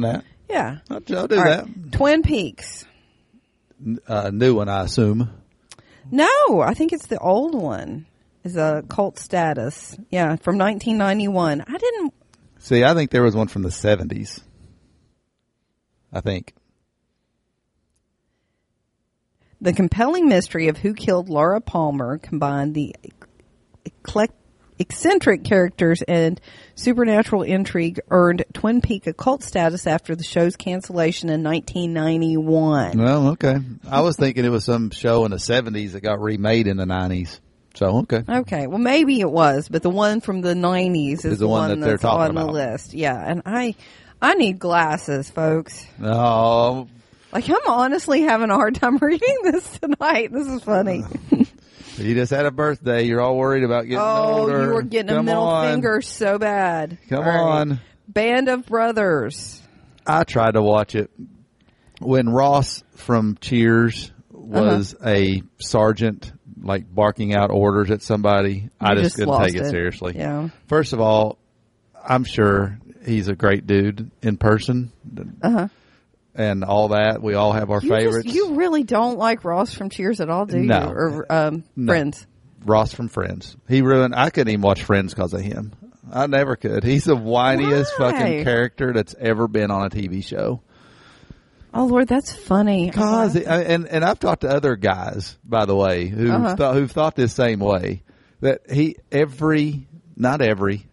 Yeah. I'll, I'll do All that. right. Twin Peaks. Uh, new one, I assume. No, I think it's the old one. Is a cult status. Yeah, from nineteen ninety-one. I didn't. See, I think there was one from the seventies. I think. The compelling mystery of who killed Laura Palmer combined the eclec- eccentric characters and supernatural intrigue earned Twin Peaks a cult status after the show's cancellation in nineteen ninety-one. Well, okay. I was thinking it was some show in the seventies that got remade in the nineties. So, okay. Okay, well maybe it was, but the one from the nineties is, Is the one that that's they're talking on the about. list. Yeah, and I, I need glasses, folks. No. Like I'm honestly having a hard time reading this tonight. This is funny. You just had a birthday. You're all worried about getting Oh, older. you were getting Come a middle on. finger so bad. Come All right. on. Band of Brothers. I tried to watch it when Ross from Cheers was Uh-huh. a sergeant, like barking out orders at somebody. I You just, just couldn't lost take it, it. seriously. Yeah. First of all, I'm sure he's a great dude in person Uh-huh. and all that. We all have our You favorites. Just, you really don't like Ross from Cheers at all, do you? No. Or um, No. Friends? Ross from Friends. He ruined. I couldn't even watch Friends because of him. I never could. He's the whiniest Why? fucking character that's ever been on a T V show. Oh, Lord, that's funny. Cause Uh-huh. it, and and I've talked to other guys, by the way, who Uh-huh. thought who've thought this same way. That he every not every.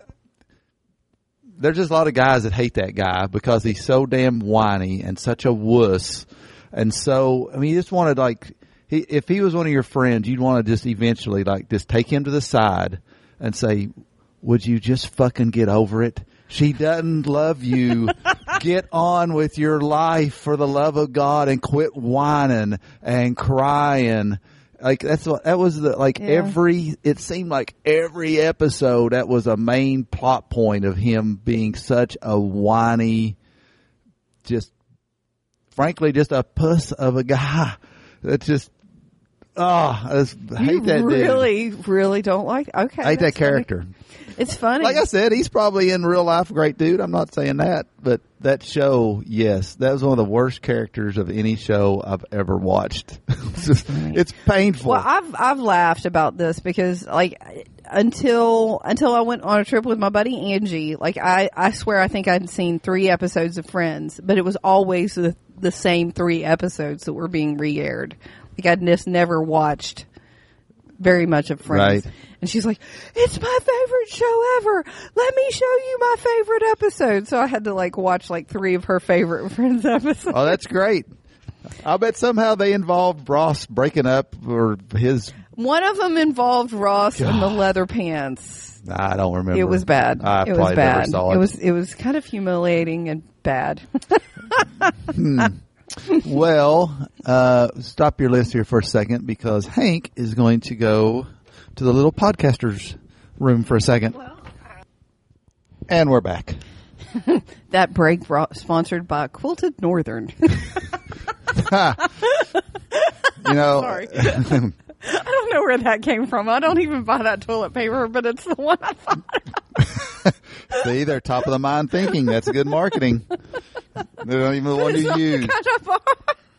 There's just a lot of guys that hate that guy because he's so damn whiny and such a wuss, and so I mean, you just want to like. He, if he was one of your friends, you'd want to just eventually like just take him to the side and say, "Would you just fucking get over it? She doesn't love you. Get on with your life for the love of God and quit whining and crying." Like that's what that was the like Yeah. every it seemed like every episode that was a main plot point of him being such a whiny, just frankly just a puss of a guy that just oh I just hate You that dude. really, really don't like. Okay, I hate that that's funny. character. It's funny. Like I said, he's probably in real life a great dude. I'm not saying that, but that show, yes, that was one of the worst characters of any show I've ever watched. It's just, it's painful. Well, I've I've laughed about this because like until until I went on a trip with my buddy Angie, like I I swear I think I'd seen three episodes of Friends, but it was always the the same three episodes that were being re-aired. Like I'd just never watched very much of Friends. Right. And she's like, "It's my favorite show ever. Let me show you my favorite episode." So I had to like watch like three of her favorite Friends episodes. Oh, that's great. I'll bet somehow they involved Ross breaking up or his. One of them involved Ross in the leather pants. I don't remember. It was bad. I it was probably bad. never saw it. It was it was kind of humiliating and bad. Well, uh, stop your list here for a second because Hank is going to go to the little podcasters room for a second. And we're back. That break brought, sponsored by Quilted Northern. You know, Sorry. I don't know where that came from. I don't even buy that toilet paper, but it's the one I thought. see, they're top of the mind thinking. That's good marketing. They're not even the one you use. Kind of are.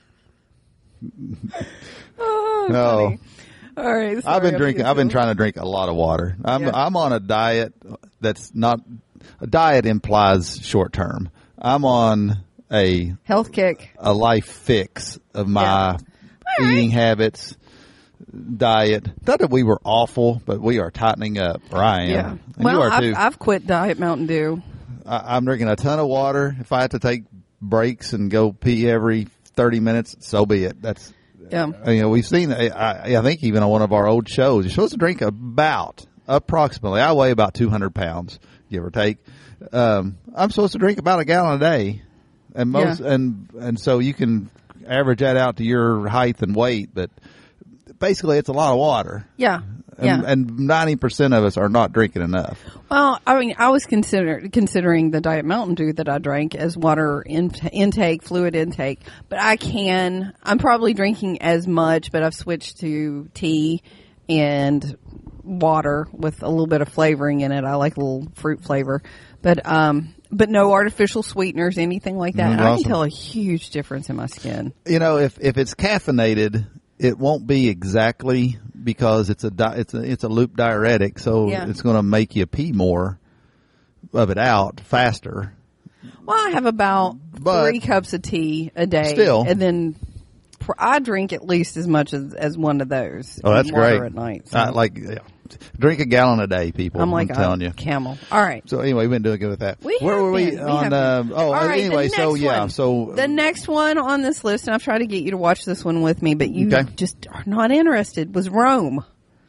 Oh, No. funny. All right. I've sorry, been I'm drinking. too I've been silly. trying to drink a lot of water. I'm Yeah. I'm on a diet that's not a diet implies short term. I'm on a Health kick. a life fix of my eating habits, diet. Not that we were awful, but we are tightening up. Or I am. Yeah. And Well, you are I've, too. I've quit Diet Mountain Dew. I, I'm drinking a ton of water. If I have to take breaks and go pee every thirty minutes, so be it. That's Yeah. you know, we've seen, I, I think even on one of our old shows, you're supposed to drink about, approximately, I weigh about two hundred pounds, give or take. Um, I'm supposed to drink about a gallon a day. And most, Yeah. and, and so you can average that out to your height and weight, but basically it's a lot of water. Yeah. Yeah. And, and ninety percent of us are not drinking enough. Well, I mean, I was consider, considering the Diet Mountain Dew that I drank as water in, intake, fluid intake, but I can, I'm probably drinking as much, but I've switched to tea and water with a little bit of flavoring in it. I like a little fruit flavor, but, um, but no artificial sweeteners, anything like that. Mm, And I awesome. can tell a huge difference in my skin. You know, if if it's caffeinated, it won't be exactly because it's a di- it's a it's a loop diuretic, so Yeah. it's going to make you pee more of it out faster. Well, I have about But- three cups of tea a day. Still. And then pr- I drink at least as much as, as one of those. Oh, that's and water great. at night. So Uh, like, yeah. Drink a gallon a day, people. I'm like I'm telling a you. camel. All right. So anyway, we've been doing good with that. We Where have were we been. We on? have Uh, been. oh, All right, anyway, the so next yeah, one. so The next one on this list, and I've tried to get you to watch this one with me, but you Okay. just are not interested, was Rome.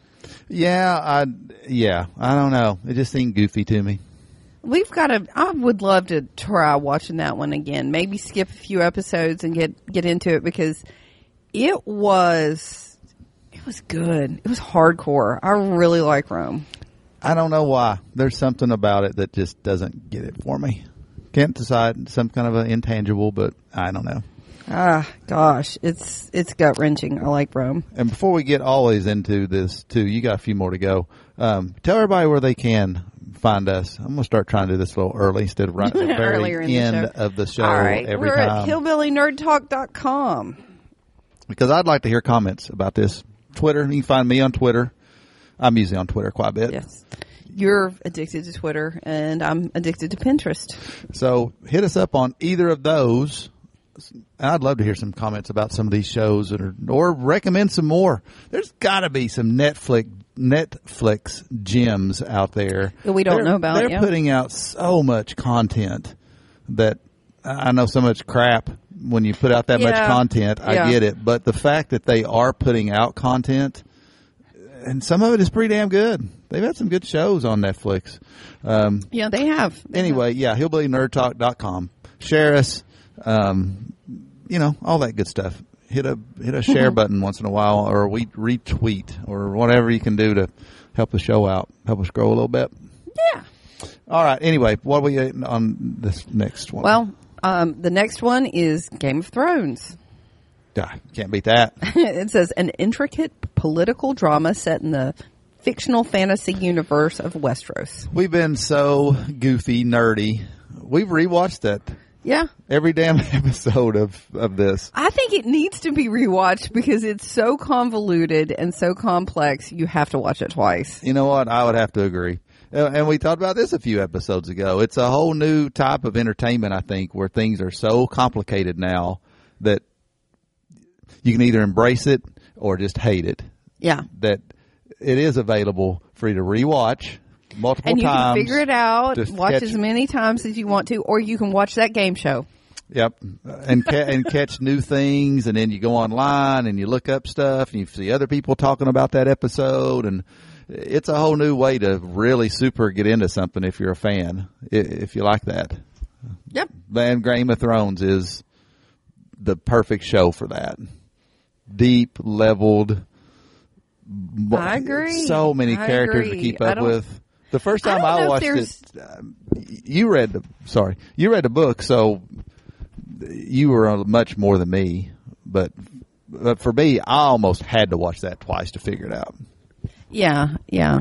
yeah, I yeah, I don't know. It just seemed goofy to me. We've got to, I would love to try watching that one again. Maybe skip a few episodes and get, get into it because it was, it was good. It was hardcore. I really like Rome. I don't know why. There's something about it that just doesn't get it for me. Can't decide. Some kind of an intangible, but I don't know. Ah, gosh, it's, it's gut wrenching. I like Rome. And before we get always into this too, you got a few more to go. Um, tell everybody where they can find us. I'm going to start trying to do this a little early instead of right at the very Earlier in the end show. of the show All right. every We're time. at hillbilly nerd talk dot com. Because I'd like to hear comments about this. Twitter, you can find me on Twitter. I'm usually on Twitter quite a bit. Yes. You're addicted to Twitter, and I'm addicted to Pinterest. So hit us up on either of those. And I'd love to hear some comments about some of these shows or, or recommend some more. There's got to be some Netflix Netflix gems out there That we don't They're- know about, They're yeah. putting out so much content that I know so much crap when you put out that much Yeah. content. I Yeah. get it, but the fact that they are putting out content, and some of it is pretty damn good. They've had some good shows on Netflix. Um, Yeah, they have. They anyway, yeah, hillbilly nerd talk dot com. Share us, um, you know, all that good stuff. Hit a hit a share button once in a while, or we retweet, or whatever you can do to help the show out, help us grow a little bit. have. Yeah. All right. Anyway, what are we at on this next one? Well, um, the next one is Game of Thrones. Ah, can't beat that. It says an intricate political drama set in the fictional fantasy universe of Westeros. We've been so goofy, nerdy. We've rewatched that Yeah. every damn episode of of this. I think it needs to be rewatched because it's so convoluted and so complex. You have to watch it twice. You know what? I would have to agree. Uh, And we talked about this a few episodes ago. It's a whole new type of entertainment, I think, where things are so complicated now that you can either embrace it or just hate it. Yeah. That it is available for you to rewatch multiple And you times. can figure it out, Just watch catch- as many times as you want to, or you can watch that game show. Yep, and ca- and catch new things, and then you go online and you look up stuff, and you see other people talking about that episode, and it's a whole new way to really super get into something if you're a fan, i- if you like that. Yep. And Game of Thrones is the perfect show for that. Deep, leveled. mo- I agree. So many I characters agree. to keep I up don't- with. The first I time don't I, know if watched there's- it, um, you read the sorry, you read the book, so you were uh, much more than me. But but for me, I almost had to watch that twice to figure it out. Yeah, yeah.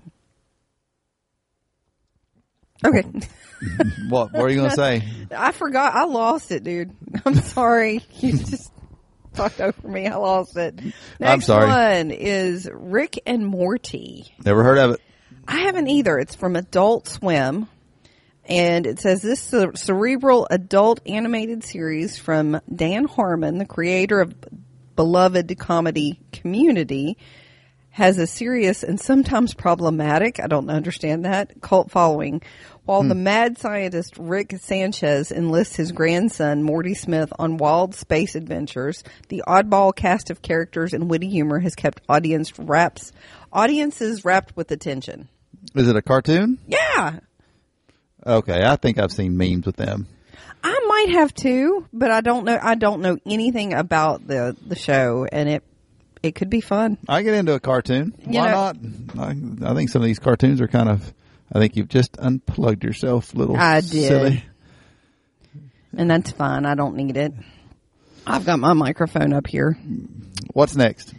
Okay. What, what were you going to say? I forgot. I lost it, dude. I'm sorry. You just talked over me. I lost it. Next I'm sorry. one is Rick and Morty. Never heard of it. I haven't either. It's from Adult Swim. And it says this cere- cerebral adult animated series from Dan Harmon, the creator of beloved comedy Community, has a serious and sometimes problematic, I don't understand that, cult following. While the mad scientist Rick Sanchez enlists his grandson Morty Smith on wild space adventures, the oddball cast of characters and witty humor has kept audience wraps, audiences wrapped with attention. Is it a cartoon? Yeah, Okay, I think I've seen memes with them. I might have too, but I don't know. I don't know anything about the the show, and it it could be fun. I get into a cartoon. You Why know- not? I, I think some of these cartoons are kind of. I think you've just unplugged yourself, little I did. silly. And that's fine. I don't need it. I've got my microphone up here. What's next?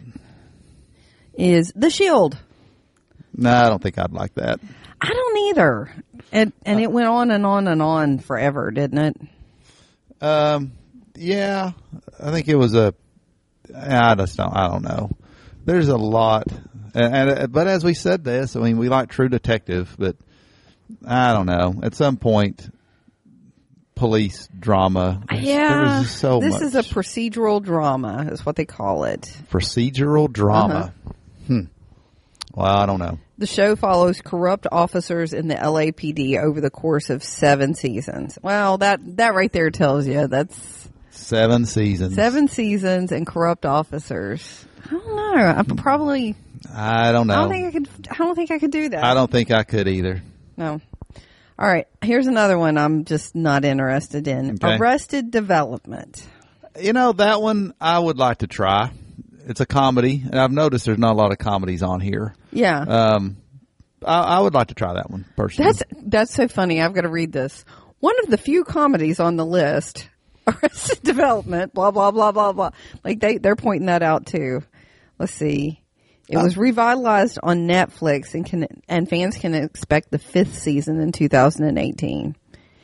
Is The Shield. No, I don't think I'd like that. I don't either. And and it went on and on and on forever, didn't it? Um, yeah, I think it was a. I just don't. I don't know. There's a lot, and, and but as we said this, I mean, we like True Detective, but I don't know. At some point, police drama. Yeah, there's so this much. is a procedural drama, is what they call it. Procedural drama. Uh-huh. Hmm. Well, I don't know. The show follows corrupt officers in the L A P D over the course of seven seasons. Well, that that right there tells you that's seven seasons. Seven seasons and corrupt officers. I don't know. I probably. I don't know. I don't think I could. I don't think I could do that. I don't think I could either. No. All right. Here's another one I'm just not interested in. Okay. Arrested Development. You know, that one I would like to try. It's a comedy, and I've noticed there's not a lot of comedies on here. Yeah. Um, I, I would like to try that one personally. That's that's so funny. I've got to read this. One of the few comedies on the list, Arrested Development. Blah blah blah blah blah. Like they they're pointing that out too. Let's see. It was revitalized on Netflix, and can and fans can expect the fifth season in two thousand eighteen.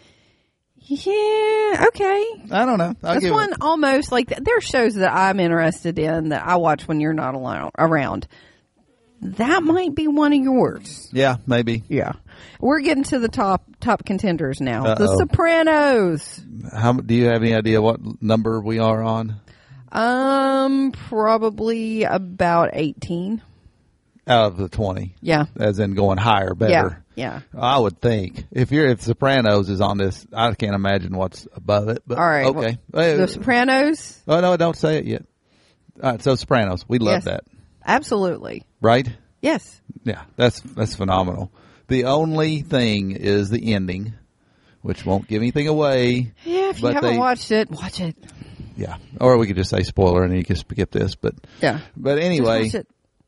Yeah, okay. I don't know. I'll This give one it. almost like there are shows that I'm interested in that I watch when you're not alone, around. That might be one of yours. Yeah, maybe. Yeah, we're getting to the top top contenders now. Uh-oh. The Sopranos. How do you have any idea what number we are on? Um, probably about eighteen. Out of the twenty. Yeah. As in going higher, better. Yeah. Yeah. I would think if you're if Sopranos is on this, I can't imagine what's above it. But All right. okay. Well, the Sopranos. Oh no, don't say it yet. All right, so Sopranos, we love Yes. that, Absolutely. right? Yes. Yeah, that's that's phenomenal. The only thing is the ending, which won't give anything away. Yeah. If you But haven't they- watched it, watch it. Yeah, or we could just say spoiler and you can skip this. But Yeah. but anyway, Just watch it.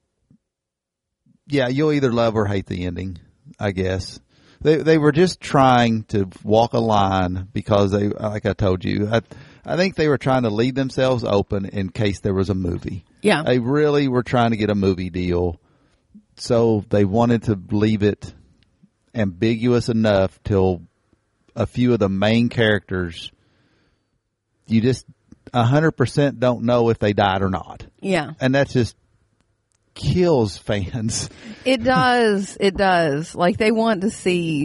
yeah, you'll either love or hate the ending, I guess. They they were just trying to walk a line because they, like I told you, I, I think they were trying to leave themselves open in case there was a movie. Yeah. They really were trying to get a movie deal, so they wanted to leave it ambiguous enough till a few of the main characters, you just a hundred percent don't know if they died or not, Yeah. and that just kills fans. It does. It does. Like they want to see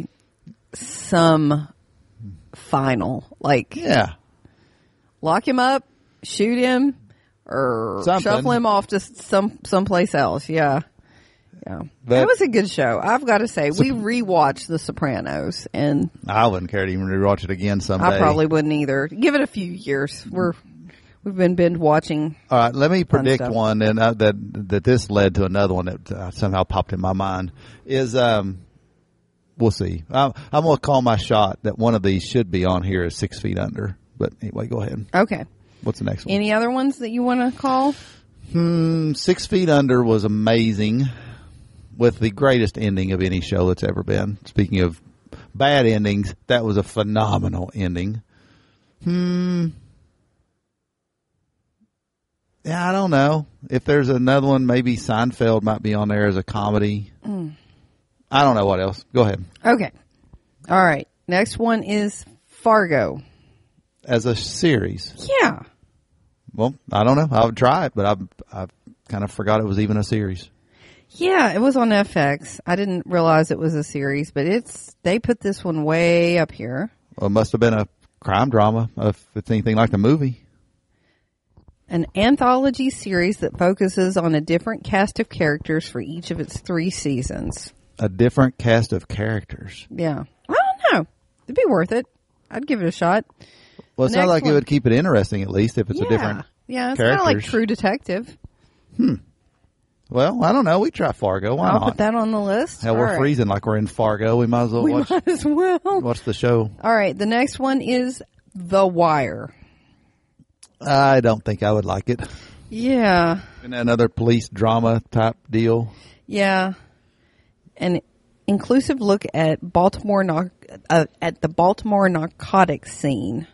some final, like Yeah. lock him up, shoot him, or Something. shuffle him off to some someplace else. Yeah. Yeah. But- that was a good show. I've got to say, we rewatched The Sopranos, and I wouldn't care to even rewatch it again someday. I probably wouldn't either. Give it a few years. We're we've been binge watching. All right, let me predict stuff. one, and uh, that that this led to another one that uh, somehow popped in my mind. Is um, we'll see. I'm, I'm going to call my shot that one of these should be on here as Six Feet Under. But anyway, go ahead. Okay. What's the next one? Any other ones that you want to call? Hmm, Six Feet Under was amazing, with the greatest ending of any show that's ever been. Speaking of bad endings, that was a phenomenal ending. Hmm. Yeah, I don't know. If there's another one, maybe Seinfeld might be on there as a comedy. Mm. I don't know what else. Go ahead. Okay. All right. Next one is Fargo. As a series. Yeah. Well, I don't know. I would try it, but I've, I've kind of forgot it was even a series. Yeah, it was on F X. I didn't realize it was a series, but it's they put this one way up here. Well, it must have been a crime drama if it's anything like the movie. An anthology series that focuses on a different cast of characters for each of its three seasons. A different cast of characters. Yeah. I don't know. It'd be worth it. I'd give it a shot. Well, it sounds Next like one. it would keep it interesting at least if it's yeah. a different. Yeah, it's kind of like characters. True Detective. Well, I don't know. We try Fargo. Why I'll not? put that on the list. Hell, All we're right. freezing like we're in Fargo. We might as well We watch might as well. watch the show. All right. The next one is The Wire. I don't think I would like it. Yeah. And another police drama type deal. Yeah. An inclusive look at Baltimore nar- uh, at the Baltimore narcotics scene.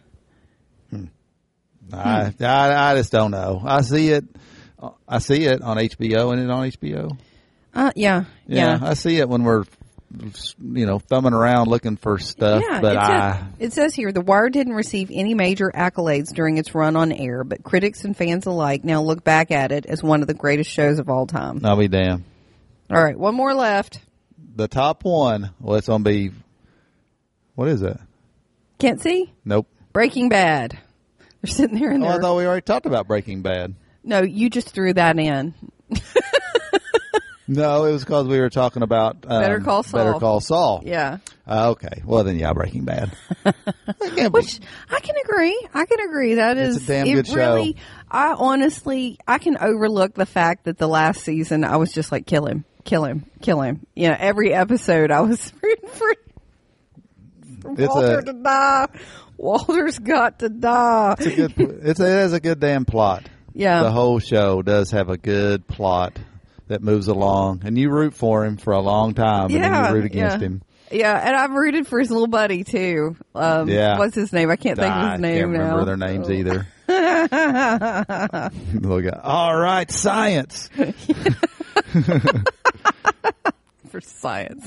I, I I just don't know. I see it. I see it on H B O. And it on H B O. Uh, yeah, Yeah, yeah. I see it when we're you know, thumbing around looking for stuff. Yeah, but it, I, says, it says here, The Wire didn't receive any major accolades during its run on air, but critics and fans alike now look back at it as one of the greatest shows of all time. I'll be damned. All right, one more left. The top one, well, it's going to be, what is it? Can't see? Nope. Breaking Bad. They're sitting there in Oh, there. I thought we already talked about Breaking Bad. No, you just threw that in. No, it was because we were talking about um, Better Call Saul. Better Call Saul. Yeah. Uh, okay. Well, then, yeah, Breaking Bad. I can't be- Which I can agree. I can agree. That It's is a damn it good show. really, I honestly, I can overlook the fact that the last season I was just like, kill him, kill him, kill him. You know, every episode I was rooting for, for It's Walter a- to die. Walter's got to die. It's a good. It's a, it has a good damn plot. Yeah. The whole show does have a good plot that moves along, and you root for him for a long time, and then Yeah, you root against yeah. him. Yeah, and I've rooted for his little buddy too. Um, Yeah. What's his name? I can't think of I his can't name remember now. their names Oh. either. Look at, all right, science. For science.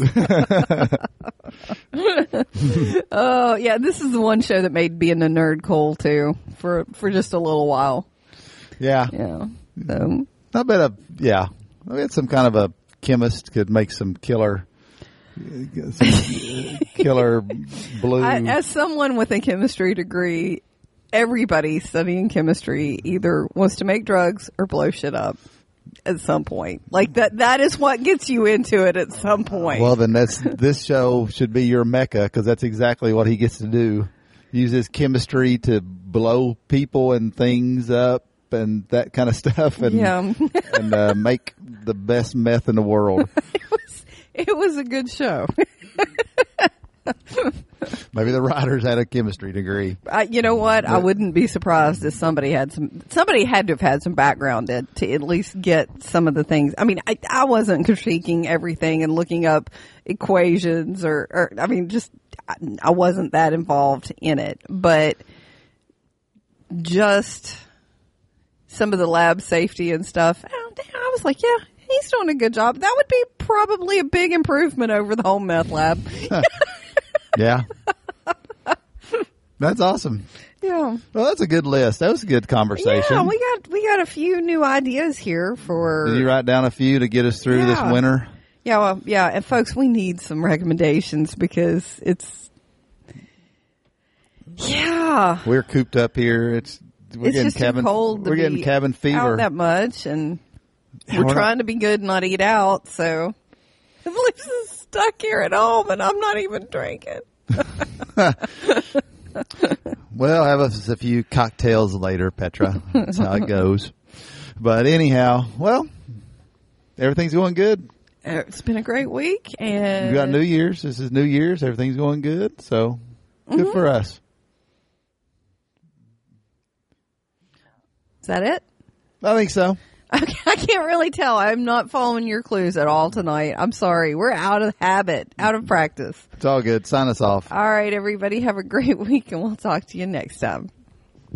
Oh yeah, this is the one show that made being a nerd cool too for for just a little while. Yeah, Yeah. So, I bet a yeah. I bet some kind of a chemist could make some killer, some killer blue. I, as someone with a chemistry degree, everybody studying chemistry either wants to make drugs or blow shit up at some point. Like that that is what gets you into it at some point. Well, then that's this show should be your mecca, because that's exactly what he gets to do. Use his chemistry to blow people and things up and that kind of stuff, and Yeah. and uh, make the best meth in the world. it was it was a good show. Maybe the writers had a chemistry degree. I, you know what? I wouldn't be surprised if somebody had some. Somebody had to have had some background to, to at least get some of the things. I mean, I, I wasn't critiquing everything and looking up equations or, or I mean, just I, I wasn't that involved in it. But just some of the lab safety and stuff. I, I was like, yeah, he's doing a good job. That would be probably a big improvement over the home meth lab. Yeah. That's awesome. Yeah. Well, that's a good list. That was a good conversation. Yeah, we got we got a few new ideas here for. Did you write down a few to get us through Yeah. this winter? Yeah, well, yeah, and folks, we need some recommendations because it's. Yeah, We're cooped up here. It's we're it's getting just cabin. too cold. To we're be getting cabin fever. out that much, and Yeah, we're, we're not- trying to be good and not eat out. So, Lisa's stuck here at home, and I'm not even drinking. Well, have us a few cocktails later, Petra. That's how it goes. But anyhow, well, everything's going good. Uh, It's been a great week, and We got New Year's. This is New Year's. Everything's going good. So good Mm-hmm. for us. Is that it? I think so. Okay, I can't really tell. I'm not following your clues at all tonight. I'm sorry. We're out of habit, out of practice. It's all good. Sign us off. All right, everybody, have a great week, and we'll talk to you next time.